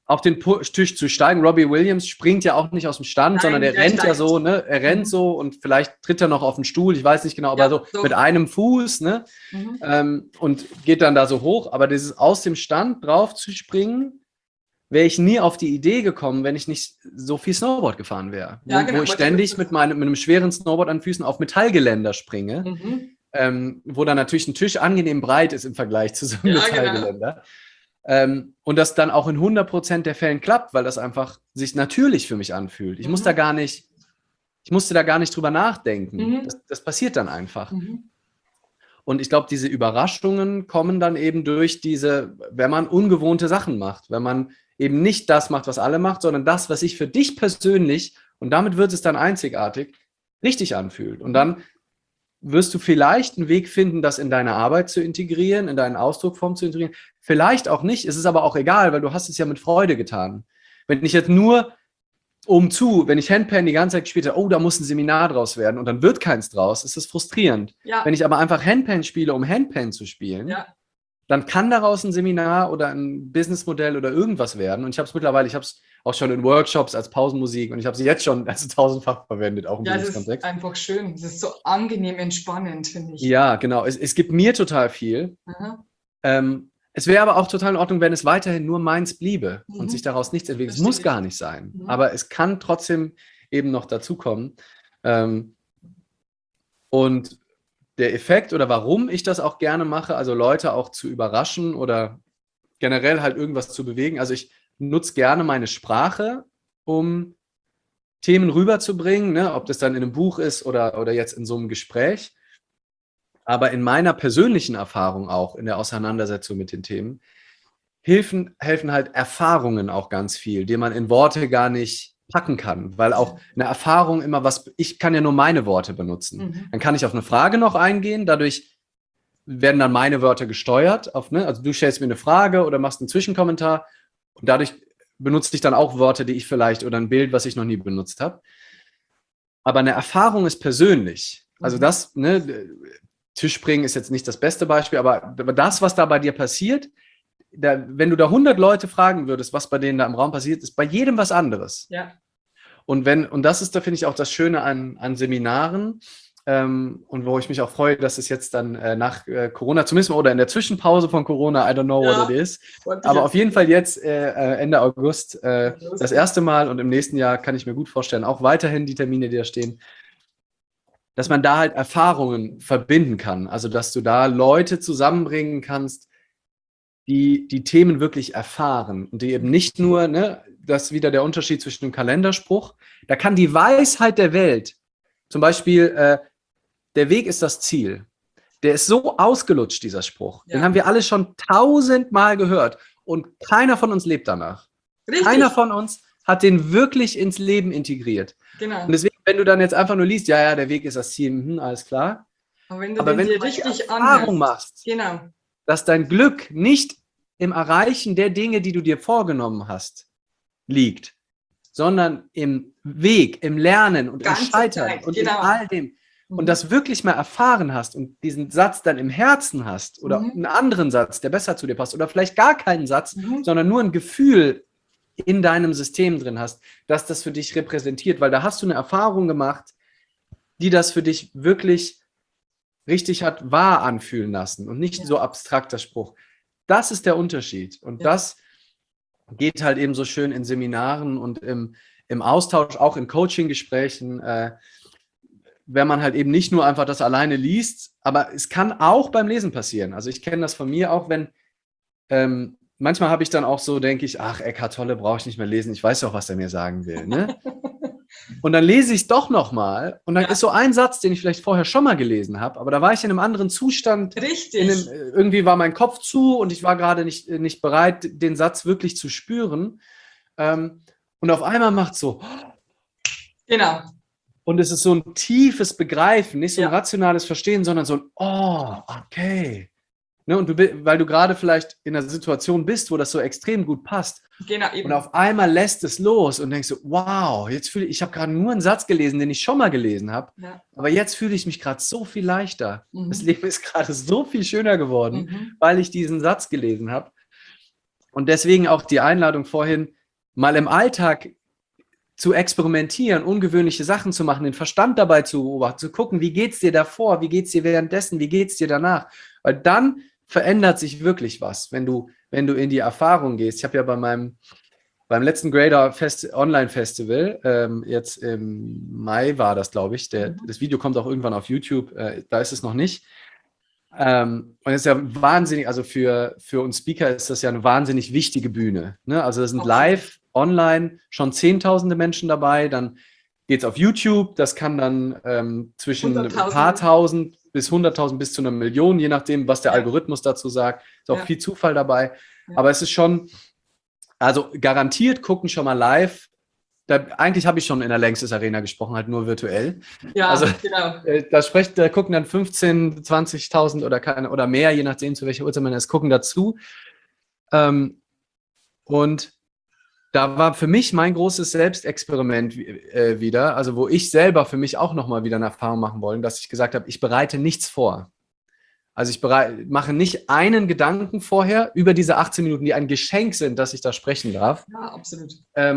auf den Tisch zu steigen. Robbie Williams springt ja auch nicht aus dem Stand, Nein, sondern der rennt steigt. ja so, ne? Er rennt so und vielleicht tritt er noch auf den Stuhl, ich weiß nicht genau, aber so mit einem Fuß, ne? Und geht dann da so hoch. Aber dieses aus dem Stand drauf zu springen, wäre ich nie auf die Idee gekommen, wenn ich nicht so viel Snowboard gefahren wäre. Ja, genau, wo ich ständig mit einem schweren Snowboard an Füßen auf Metallgeländer springe, wo dann natürlich ein Tisch angenehm breit ist im Vergleich zu so einem Metallgeländer. Genau. Und das dann auch in 100% der Fällen klappt, weil das einfach sich natürlich für mich anfühlt. Ich musste da gar nicht drüber nachdenken. Das passiert dann einfach. Und ich glaube, diese Überraschungen kommen dann eben durch wenn man ungewohnte Sachen macht, wenn man eben nicht das macht, was alle macht, sondern das, was sich für dich persönlich, und damit wird es dann einzigartig, richtig anfühlt. Und dann wirst du vielleicht einen Weg finden, das in deine Arbeit zu integrieren, in deine Ausdruckform zu integrieren. Vielleicht auch nicht, es ist aber auch egal, weil du hast es ja mit Freude getan. Wenn ich jetzt nur wenn ich Handpan die ganze Zeit gespielt habe, da muss ein Seminar draus werden und dann wird keins draus, ist das frustrierend. Ja. Wenn ich aber einfach Handpan spiele, um Handpan zu spielen, dann kann daraus ein Seminar oder ein Businessmodell oder irgendwas werden. Und ich habe es auch schon in Workshops als Pausenmusik und ich habe sie jetzt schon als 1000-fach verwendet, auch im Business-Kontext. Das ist einfach schön. Es ist so angenehm entspannend, finde ich. Ja, genau. Es gibt mir total viel. Es wäre aber auch total in Ordnung, wenn es weiterhin nur meins bliebe und sich daraus nichts entwickelt. Es muss gar nicht sein. Aber es kann trotzdem eben noch dazukommen. Und der Effekt oder warum ich das auch gerne mache, also Leute auch zu überraschen oder generell halt irgendwas zu bewegen. Also ich nutze gerne meine Sprache, um Themen rüberzubringen, ne? Ob das dann in einem Buch ist oder jetzt in so einem Gespräch. Aber in meiner persönlichen Erfahrung auch, in der Auseinandersetzung mit den Themen, helfen halt Erfahrungen auch ganz viel, die man in Worte gar nicht packen kann, weil auch eine Erfahrung immer ich kann ja nur meine Worte benutzen. Dann kann ich auf eine Frage noch eingehen, dadurch werden dann meine Wörter gesteuert, also du stellst mir eine Frage oder machst einen Zwischenkommentar und dadurch benutze ich dann auch Worte, die ich vielleicht oder ein Bild, was ich noch nie benutzt habe. Aber eine Erfahrung ist persönlich. Also das, Tischspringen ist jetzt nicht das beste Beispiel, aber das, was da bei dir passiert, wenn du da 100 Leute fragen würdest, was bei denen da im Raum passiert, ist bei jedem was anderes. Ja. Und das ist da, finde ich, auch das Schöne an Seminaren und wo ich mich auch freue, dass es jetzt dann nach Corona, zumindest mal oder in der Zwischenpause von Corona, I don't know what it is, aber auf jeden Fall jetzt Ende August das erste Mal und im nächsten Jahr kann ich mir gut vorstellen, auch weiterhin die Termine, die da stehen, dass man da halt Erfahrungen verbinden kann. Also, dass du da Leute zusammenbringen kannst, die Themen wirklich erfahren und die eben nicht nur, das ist wieder der Unterschied zwischen einem Kalenderspruch, da kann die Weisheit der Welt, zum Beispiel, der Weg ist das Ziel, der ist so ausgelutscht, dieser Spruch. Ja. Den haben wir alle schon 1000-mal gehört und keiner von uns lebt danach. Richtig. Keiner von uns hat den wirklich ins Leben integriert. Genau. Und deswegen, wenn du dann jetzt einfach nur liest, ja, der Weg ist das Ziel, alles klar. Aber wenn du dir richtig Erfahrung machst, dass dein Glück nicht im Erreichen der Dinge, die du dir vorgenommen hast, liegt, sondern im Weg, im Lernen und im Scheitern und in all dem. Und das wirklich mal erfahren hast und diesen Satz dann im Herzen hast oder einen anderen Satz, der besser zu dir passt oder vielleicht gar keinen Satz, sondern nur ein Gefühl in deinem System drin hast, dass das für dich repräsentiert, weil da hast du eine Erfahrung gemacht, die das für dich wirklich richtig hat wahr anfühlen lassen und nicht so abstrakter Spruch. Das ist der Unterschied und das geht halt eben so schön in Seminaren und im Austausch, auch in Coaching-Gesprächen, wenn man halt eben nicht nur einfach das alleine liest, aber es kann auch beim Lesen passieren. Also ich kenne das von mir auch, wenn manchmal habe ich dann auch so, denke ich, ach, Eckhart Tolle brauche ich nicht mehr lesen, ich weiß doch, was er mir sagen will. Ne? Und dann lese ich es doch nochmal und dann ist so ein Satz, den ich vielleicht vorher schon mal gelesen habe, aber da war ich in einem anderen Zustand. Richtig. Irgendwie war mein Kopf zu und ich war gerade nicht bereit, den Satz wirklich zu spüren. Und auf einmal macht es so. Genau. Und es ist so ein tiefes Begreifen, nicht so ein rationales Verstehen, sondern so ein, oh, okay. Ne, und weil du gerade vielleicht in einer Situation bist, wo das so extrem gut passt. Genau, eben. Und auf einmal lässt es los und denkst so, wow, jetzt ich habe gerade nur einen Satz gelesen, den ich schon mal gelesen habe. Ja. Aber jetzt fühle ich mich gerade so viel leichter. Das Leben ist gerade so viel schöner geworden, weil ich diesen Satz gelesen habe. Und deswegen auch die Einladung vorhin, mal im Alltag zu experimentieren, ungewöhnliche Sachen zu machen, den Verstand dabei zu beobachten, zu gucken, wie geht's dir davor, wie geht's dir währenddessen, wie geht's dir danach? Weil dann verändert sich wirklich was, wenn du in die Erfahrung gehst. Ich habe ja beim letzten Grader Online-Festival, jetzt im Mai war das, glaube ich, das Video kommt auch irgendwann auf YouTube, da ist es noch nicht. Und es ist ja wahnsinnig, also für uns Speaker ist das ja eine wahnsinnig wichtige Bühne. Ne? Also da sind live, online schon Zehntausende Menschen dabei, dann geht es auf YouTube, das kann dann zwischen ein paar Tausend bis 100.000 bis zu einer Million, je nachdem, was der Algorithmus dazu sagt. Ist auch viel Zufall dabei. Ja. Aber es ist schon, also garantiert gucken schon mal live. Eigentlich habe ich schon in der Längstes Arena gesprochen, halt nur virtuell. Ja, also, genau. Da gucken dann 15.000, 20.000 oder mehr, je nachdem, zu welcher Uhrzeit man es gucken dazu. Und da war für mich mein großes Selbstexperiment wieder, also wo ich selber für mich auch nochmal wieder eine Erfahrung machen wollte, dass ich gesagt habe, ich bereite nichts vor. Also ich mache nicht einen Gedanken vorher über diese 18 Minuten, die ein Geschenk sind, dass ich da sprechen darf. Ja, absolut.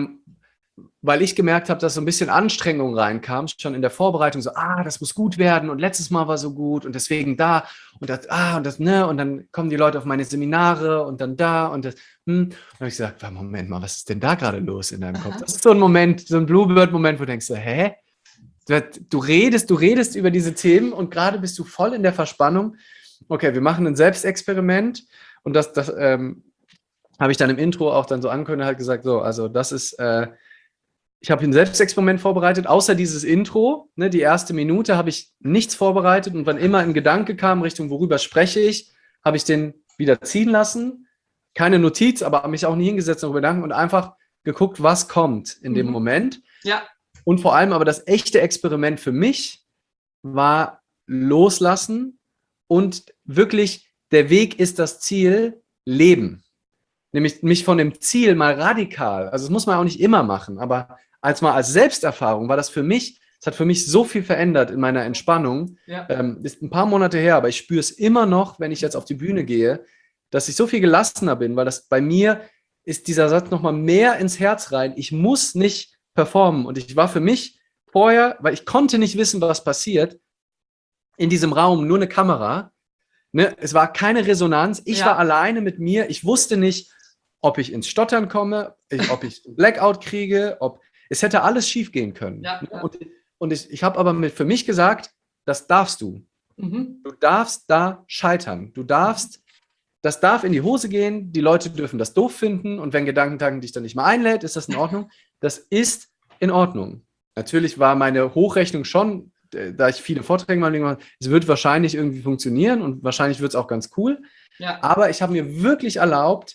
Weil ich gemerkt habe, dass so ein bisschen Anstrengung reinkam, schon in der Vorbereitung, so, das muss gut werden und letztes Mal war so gut und deswegen da und das, und das, ne, und dann kommen die Leute auf meine Seminare und dann da und das, Und dann habe ich gesagt, Moment mal, was ist denn da gerade los in deinem Kopf? Das ist so ein Moment, so ein Bluebird-Moment, wo du denkst, hä? Du redest über diese Themen und gerade bist du voll in der Verspannung. Okay, wir machen ein Selbstexperiment und das habe ich dann im Intro auch dann so angekündigt, halt gesagt, so, also das ist, ich habe ein Selbstexperiment vorbereitet, außer dieses Intro, ne, die erste Minute habe ich nichts vorbereitet und wann immer ein Gedanke kam, Richtung worüber spreche ich, habe ich den wieder ziehen lassen, keine Notiz, aber mich auch nie hingesetzt und Gedanken und einfach geguckt, was kommt in dem Moment. Ja. Und vor allem aber das echte Experiment für mich war loslassen und wirklich, der Weg ist das Ziel, leben. Nämlich mich von dem Ziel mal radikal, also das muss man auch nicht immer machen, aber als Selbsterfahrung war das für mich, es hat für mich so viel verändert in meiner Entspannung. Ja. Ist ein paar Monate her, aber ich spüre es immer noch, wenn ich jetzt auf die Bühne gehe, dass ich so viel gelassener bin, weil das bei mir ist dieser Satz nochmal mehr ins Herz rein. Ich muss nicht performen. Und ich war für mich vorher, weil ich konnte nicht wissen, was passiert, in diesem Raum nur eine Kamera. Ne? Es war keine Resonanz. Ich war alleine mit mir. Ich wusste nicht, ob ich ins Stottern komme, ob ich einen Blackout kriege, es hätte alles schief gehen können. Ja, ja. Und ich habe aber für mich gesagt, das darfst du. Mhm. Du darfst da scheitern. Das darf in die Hose gehen, die Leute dürfen das doof finden und wenn Gedankentagen dich dann nicht mehr einlädt, ist das in Ordnung. Das ist in Ordnung. Natürlich war meine Hochrechnung schon, da ich viele Vorträge mal gemacht habe, es wird wahrscheinlich irgendwie funktionieren und wahrscheinlich wird es auch ganz cool. Ja. Aber ich habe mir wirklich erlaubt,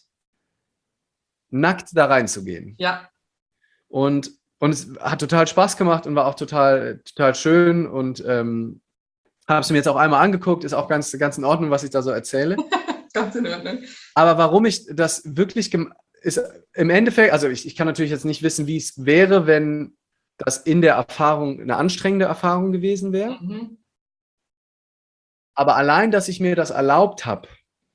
nackt da reinzugehen. Ja. Und es hat total Spaß gemacht und war auch total schön und habe es mir jetzt auch einmal angeguckt, ist auch ganz in Ordnung, was ich da so erzähle. Ganz in Ordnung. Aber warum ich das wirklich ist im Endeffekt, also ich kann natürlich jetzt nicht wissen, wie es wäre, wenn das in der Erfahrung eine anstrengende Erfahrung gewesen wäre. Mhm. Aber allein, dass ich mir das erlaubt habe,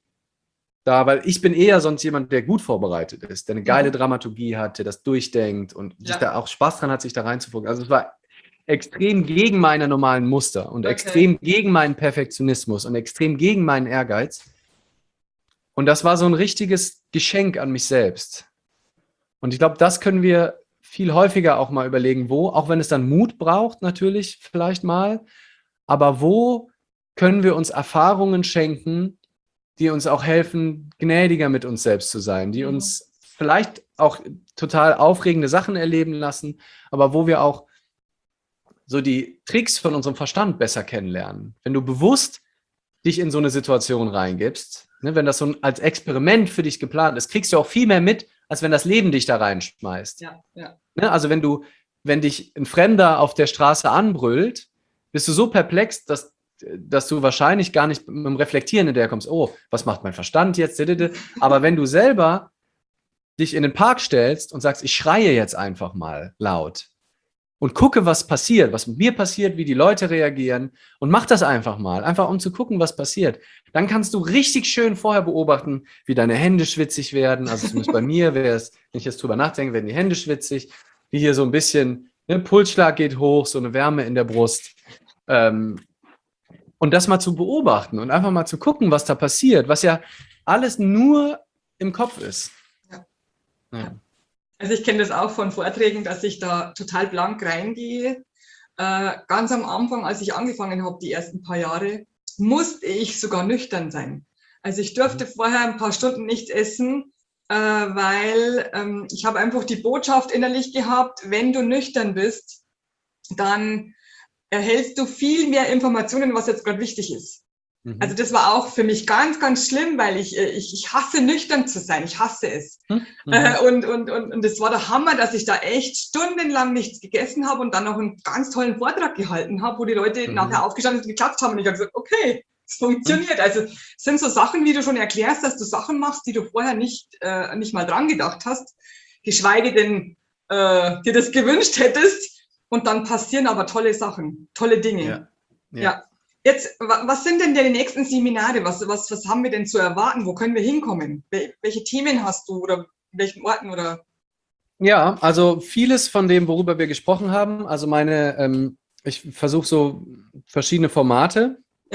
weil ich bin eher sonst jemand, der gut vorbereitet ist, der eine geile Dramaturgie hat, der das durchdenkt und sich da auch Spaß dran hat, sich da reinzufuchsen. Also es war extrem gegen meine normalen Muster und extrem gegen meinen Perfektionismus und extrem gegen meinen Ehrgeiz. Und das war so ein richtiges Geschenk an mich selbst. Und ich glaube, das können wir viel häufiger auch mal überlegen, auch wenn es dann Mut braucht, natürlich vielleicht mal, aber wo können wir uns Erfahrungen schenken, die uns auch helfen, gnädiger mit uns selbst zu sein, die uns vielleicht auch total aufregende Sachen erleben lassen, aber wo wir auch so die Tricks von unserem Verstand besser kennenlernen. Wenn du bewusst dich in so eine Situation reingibst, ne, wenn das so als Experiment für dich geplant ist, kriegst du auch viel mehr mit, als wenn das Leben dich da reinschmeißt. Ja, ja. Ne, also wenn dich ein Fremder auf der Straße anbrüllt, bist du so perplex, dass du wahrscheinlich gar nicht mit dem Reflektieren hinterherkommst, oh, was macht mein Verstand jetzt? Aber wenn du selber dich in den Park stellst und sagst, ich schreie jetzt einfach mal laut, und gucke, was passiert, was mit mir passiert, wie die Leute reagieren und mach das einfach mal, einfach um zu gucken, was passiert. Dann kannst du richtig schön vorher beobachten, wie deine Hände schwitzig werden. Also zumindest bei mir wäre es, wenn ich jetzt drüber nachdenke, werden die Hände schwitzig, wie hier so ein bisschen, ne, Pulsschlag geht hoch, so eine Wärme in der Brust. Und das mal zu beobachten und einfach mal zu gucken, was da passiert, was ja alles nur im Kopf ist. Ja. Also ich kenne das auch von Vorträgen, dass ich da total blank reingehe. Ganz am Anfang, als ich angefangen habe, die ersten paar Jahre, musste ich sogar nüchtern sein. Also ich durfte vorher ein paar Stunden nichts essen, weil ich habe einfach die Botschaft innerlich gehabt, wenn du nüchtern bist, dann erhältst du viel mehr Informationen, was jetzt gerade wichtig ist. Also das war auch für mich ganz, ganz schlimm, weil ich hasse nüchtern zu sein. Ich hasse es. Und es war der Hammer, dass ich da echt stundenlang nichts gegessen habe und dann noch einen ganz tollen Vortrag gehalten habe, wo die Leute nachher aufgestanden und geklappt haben. Und ich habe gesagt, okay, es funktioniert. Also es sind so Sachen, wie du schon erklärst, dass du Sachen machst, die du vorher nicht mal dran gedacht hast, geschweige denn dir das gewünscht hättest. Und dann passieren aber tolle Sachen, tolle Dinge. Ja. Jetzt, was sind denn die nächsten Seminare? Was haben wir denn zu erwarten? Wo können wir hinkommen? Welche Themen hast du oder welchen Orten oder? Ja, also vieles von dem, worüber wir gesprochen haben. Also ich versuche so verschiedene Formate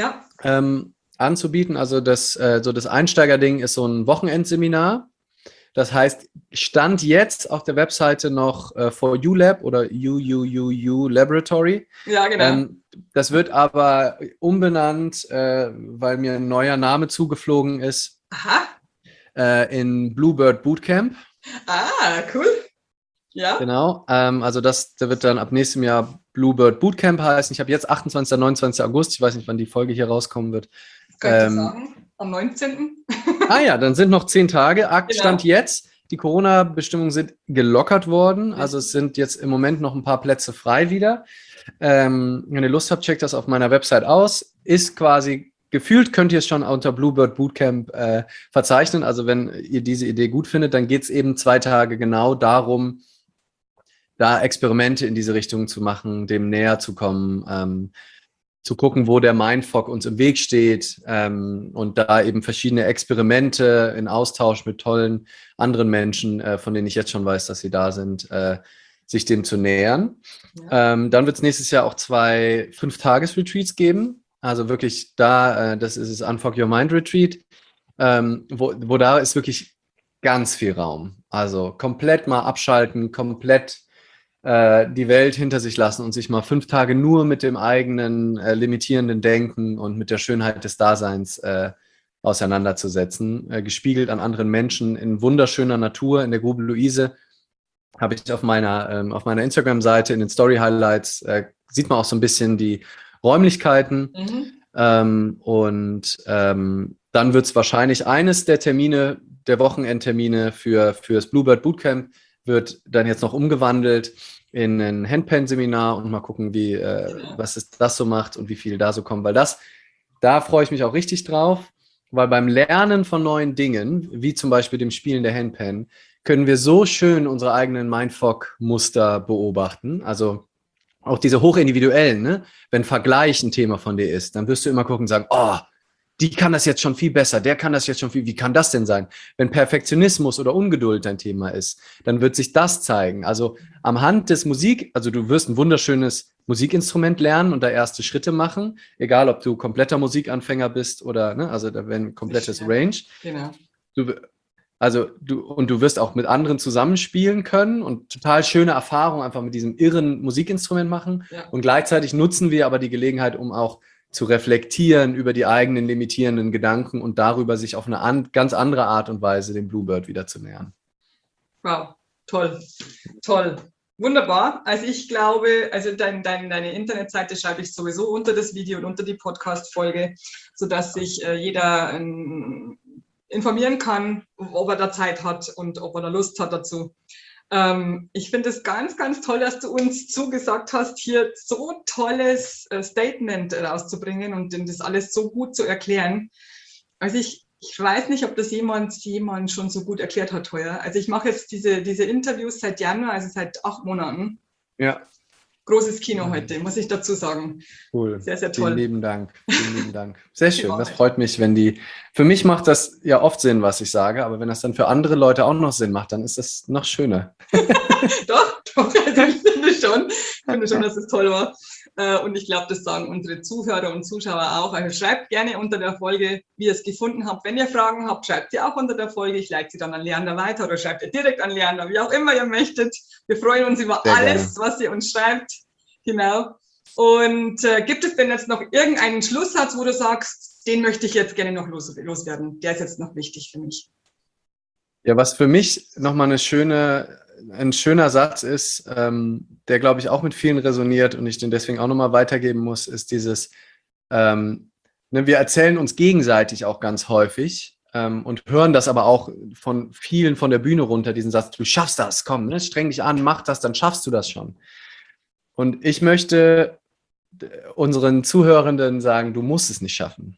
anzubieten. Also das Einsteigerding ist so ein Wochenendseminar. Das heißt, Stand jetzt auf der Webseite noch For You Lab oder UUUU Laboratory. Ja, genau. Das wird aber umbenannt, weil mir ein neuer Name zugeflogen ist. Aha. In Bluebird Bootcamp. Ah, cool. Ja. Genau. Also der wird dann ab nächstem Jahr Bluebird Bootcamp heißen. Ich habe jetzt 28. 29. August. Ich weiß nicht, wann die Folge hier rauskommen wird. Das könnte ich sagen. Am 19. Ja, dann sind noch 10 Tage. Stand Genau. jetzt. Die Corona-Bestimmungen sind gelockert worden. Also es sind jetzt im Moment noch ein paar Plätze frei wieder. Wenn ihr Lust habt, checkt das auf meiner Website aus. Ist quasi gefühlt, könnt ihr es schon unter Bluebird Bootcamp verzeichnen. Also wenn ihr diese Idee gut findet, dann geht es eben 2 Tage genau darum, da Experimente in diese Richtung zu machen, dem näher zu kommen, zu gucken, wo der Mindfuck uns im Weg steht und da eben verschiedene Experimente in Austausch mit tollen anderen Menschen, von denen ich jetzt schon weiß, dass sie da sind, sich dem zu nähern. Ja. Dann wird es nächstes Jahr auch 2 5-Tages-Retreats geben. Also wirklich das ist das Unfuck Your Mind Retreat, wo da ist wirklich ganz viel Raum. Also komplett mal abschalten, komplett die Welt hinter sich lassen und sich mal 5 Tage nur mit dem eigenen limitierenden Denken und mit der Schönheit des Daseins auseinanderzusetzen. Gespiegelt an anderen Menschen in wunderschöner Natur in der Grube Luise. Habe ich auf meiner Instagram-Seite in den Story-Highlights, sieht man auch so ein bisschen die Räumlichkeiten. Dann wird es wahrscheinlich eines der Termine, der Wochenendtermine fürs Bluebird Bootcamp, wird dann jetzt noch umgewandelt in ein Handpan-Seminar und mal gucken, was das so macht und wie viele da so kommen, weil da freue ich mich auch richtig drauf, weil beim Lernen von neuen Dingen, wie zum Beispiel dem Spielen der Handpan, können wir so schön unsere eigenen Mindfuck-Muster beobachten, also auch diese hochindividuellen, ne? Wenn Vergleich ein Thema von dir ist, dann wirst du immer gucken und sagen, oh, die kann das jetzt schon viel besser, der kann das jetzt schon viel, wie kann das denn sein? Wenn Perfektionismus oder Ungeduld dein Thema ist, dann wird sich das zeigen. Also am Hand des also du wirst ein wunderschönes Musikinstrument lernen und da erste Schritte machen, egal ob du kompletter Musikanfänger bist oder, ne, also da wäre ein komplettes Range. Genau. Du wirst auch mit anderen zusammenspielen können und total schöne Erfahrungen einfach mit diesem irren Musikinstrument machen. Ja. Und gleichzeitig nutzen wir aber die Gelegenheit, um auch zu reflektieren über die eigenen limitierenden Gedanken und darüber sich auf eine ganz andere Art und Weise dem Bluebird wieder zu nähern. Wow, toll, toll. Wunderbar. Also ich glaube, deine Internetseite schreibe ich sowieso unter das Video und unter die Podcast-Folge, sodass sich jeder informieren kann, ob er da Zeit hat und ob er da Lust hat dazu. Ich finde es ganz, ganz toll, dass du uns zugesagt hast, hier so tolles Statement rauszubringen und das alles so gut zu erklären. Also ich weiß nicht, ob das jemand schon so gut erklärt hat heuer. Also ich mache jetzt diese Interviews seit Januar, also seit 8 Monaten. Ja. großes Kino heute, muss ich dazu sagen. Cool. Sehr, sehr toll. Vielen lieben Dank. Vielen lieben Dank. Sehr schön. Das freut mich, für mich macht das ja oft Sinn, was ich sage, aber wenn das dann für andere Leute auch noch Sinn macht, dann ist das noch schöner. Doch, also ich finde schon, dass es toll war. Und ich glaube, das sagen unsere Zuhörer und Zuschauer auch. Also schreibt gerne unter der Folge, wie ihr es gefunden habt. Wenn ihr Fragen habt, schreibt sie auch unter der Folge. Ich leite sie dann an Leander weiter oder schreibt ihr direkt an Leander, wie auch immer ihr möchtet. Wir freuen uns über Sehr alles, was ihr uns schreibt. Genau. Und gibt es denn jetzt noch irgendeinen Schlusssatz, wo du sagst, den möchte ich jetzt gerne noch loswerden? Der ist jetzt noch wichtig für mich. Ja, was für mich nochmal ein schöner Satz ist, der, glaube ich, auch mit vielen resoniert und ich den deswegen auch nochmal weitergeben muss, ist dieses, wir erzählen uns gegenseitig auch ganz häufig und hören das aber auch von vielen von der Bühne runter, diesen Satz, du schaffst das, komm, ne, streng dich an, mach das, dann schaffst du das schon. Und ich möchte unseren Zuhörenden sagen, du musst es nicht schaffen.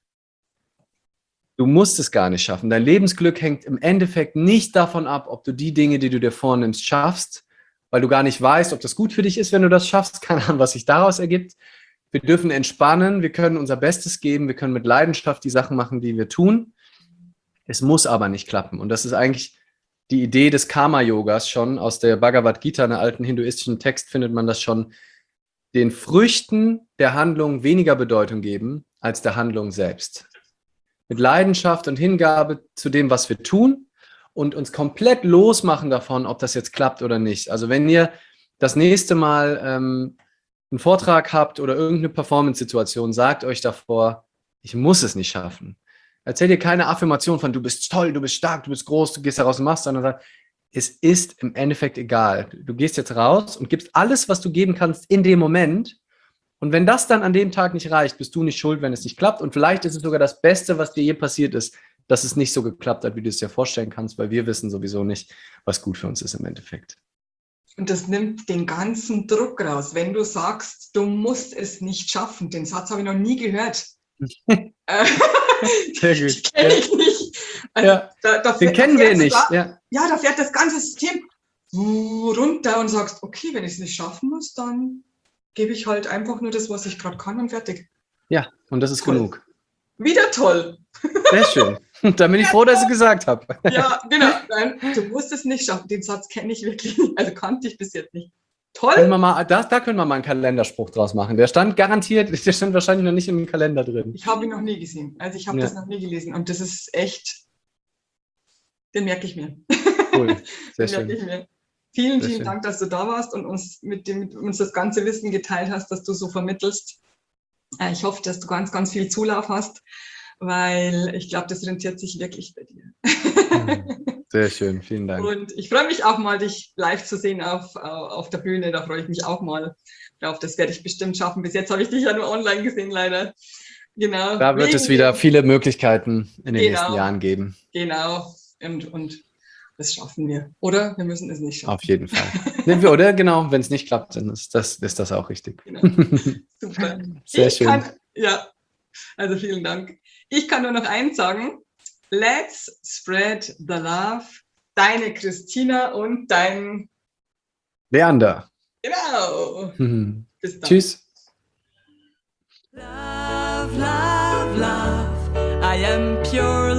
Du musst es gar nicht schaffen. Dein Lebensglück hängt im Endeffekt nicht davon ab, ob du die Dinge, die du dir vornimmst, schaffst, weil du gar nicht weißt, ob das gut für dich ist, wenn du das schaffst. Keine Ahnung, was sich daraus ergibt. Wir dürfen entspannen, wir können unser Bestes geben, wir können mit Leidenschaft die Sachen machen, die wir tun. Es muss aber nicht klappen. Und das ist eigentlich die Idee des Karma-Yogas schon. Aus der Bhagavad Gita, einem alten hinduistischen Text, findet man das schon. Den Früchten der Handlung weniger Bedeutung geben als der Handlung selbst. Mit Leidenschaft und Hingabe zu dem, was wir tun und uns komplett losmachen davon, ob das jetzt klappt oder nicht. Also wenn ihr das nächste Mal einen Vortrag habt oder irgendeine Performance-Situation, sagt euch davor, ich muss es nicht schaffen. Erzähl dir keine Affirmation von, du bist toll, du bist stark, du bist groß, du gehst da raus und machst, sondern sag, es ist im Endeffekt egal. Du gehst jetzt raus und gibst alles, was du geben kannst in dem Moment. Und wenn das dann an dem Tag nicht reicht, bist du nicht schuld, wenn es nicht klappt. Und vielleicht ist es sogar das Beste, was dir je passiert ist, dass es nicht so geklappt hat, wie du es dir vorstellen kannst, weil wir wissen sowieso nicht, was gut für uns ist im Endeffekt. Und das nimmt den ganzen Druck raus, wenn du sagst, du musst es nicht schaffen. Den Satz habe ich noch nie gehört. Sehr gut. Kenne ich nicht. Ja. Den kennen wir nicht. Da fährt das ganze System runter und sagst, okay, wenn ich es nicht schaffen muss, dann gebe ich halt einfach nur das, was ich gerade kann und fertig. Ja, und das ist toll. Genug. Wieder toll. Sehr schön. Da bin ich froh, dass ich es gesagt habe. Ja, genau. Nein, du musst es nicht schaffen. Den Satz kenne ich wirklich nicht. Also kannte ich bis jetzt nicht. Toll. Da können wir mal einen Kalenderspruch draus machen. Der stand wahrscheinlich noch nicht im Kalender drin. Ich habe ihn noch nie gesehen. Also ich habe das noch nie gelesen. Und das ist echt, den merke ich mir. Cool, sehr schön. Vielen Dank, dass du da warst und uns mit uns das ganze Wissen geteilt hast, dass du so vermittelst. Ich hoffe, dass du ganz, ganz viel Zulauf hast, weil ich glaube, das rentiert sich wirklich bei dir. Sehr schön, vielen Dank. Und ich freue mich auch mal, dich live zu sehen auf der Bühne. Da freue ich mich auch mal drauf. Das werde ich bestimmt schaffen. Bis jetzt habe ich dich ja nur online gesehen, leider. Genau. Da wird es wieder viele Möglichkeiten in den nächsten Jahren geben. Genau. Und das schaffen wir. Oder wir müssen es nicht schaffen. Auf jeden Fall. Oder genau, wenn es nicht klappt, dann ist das auch richtig. Genau. Super. Sehr schön. Also vielen Dank. Ich kann nur noch eins sagen. Let's spread the love. Deine Christina und dein Leander. Genau. Bis dann. Tschüss. Love, love, love. I am pure.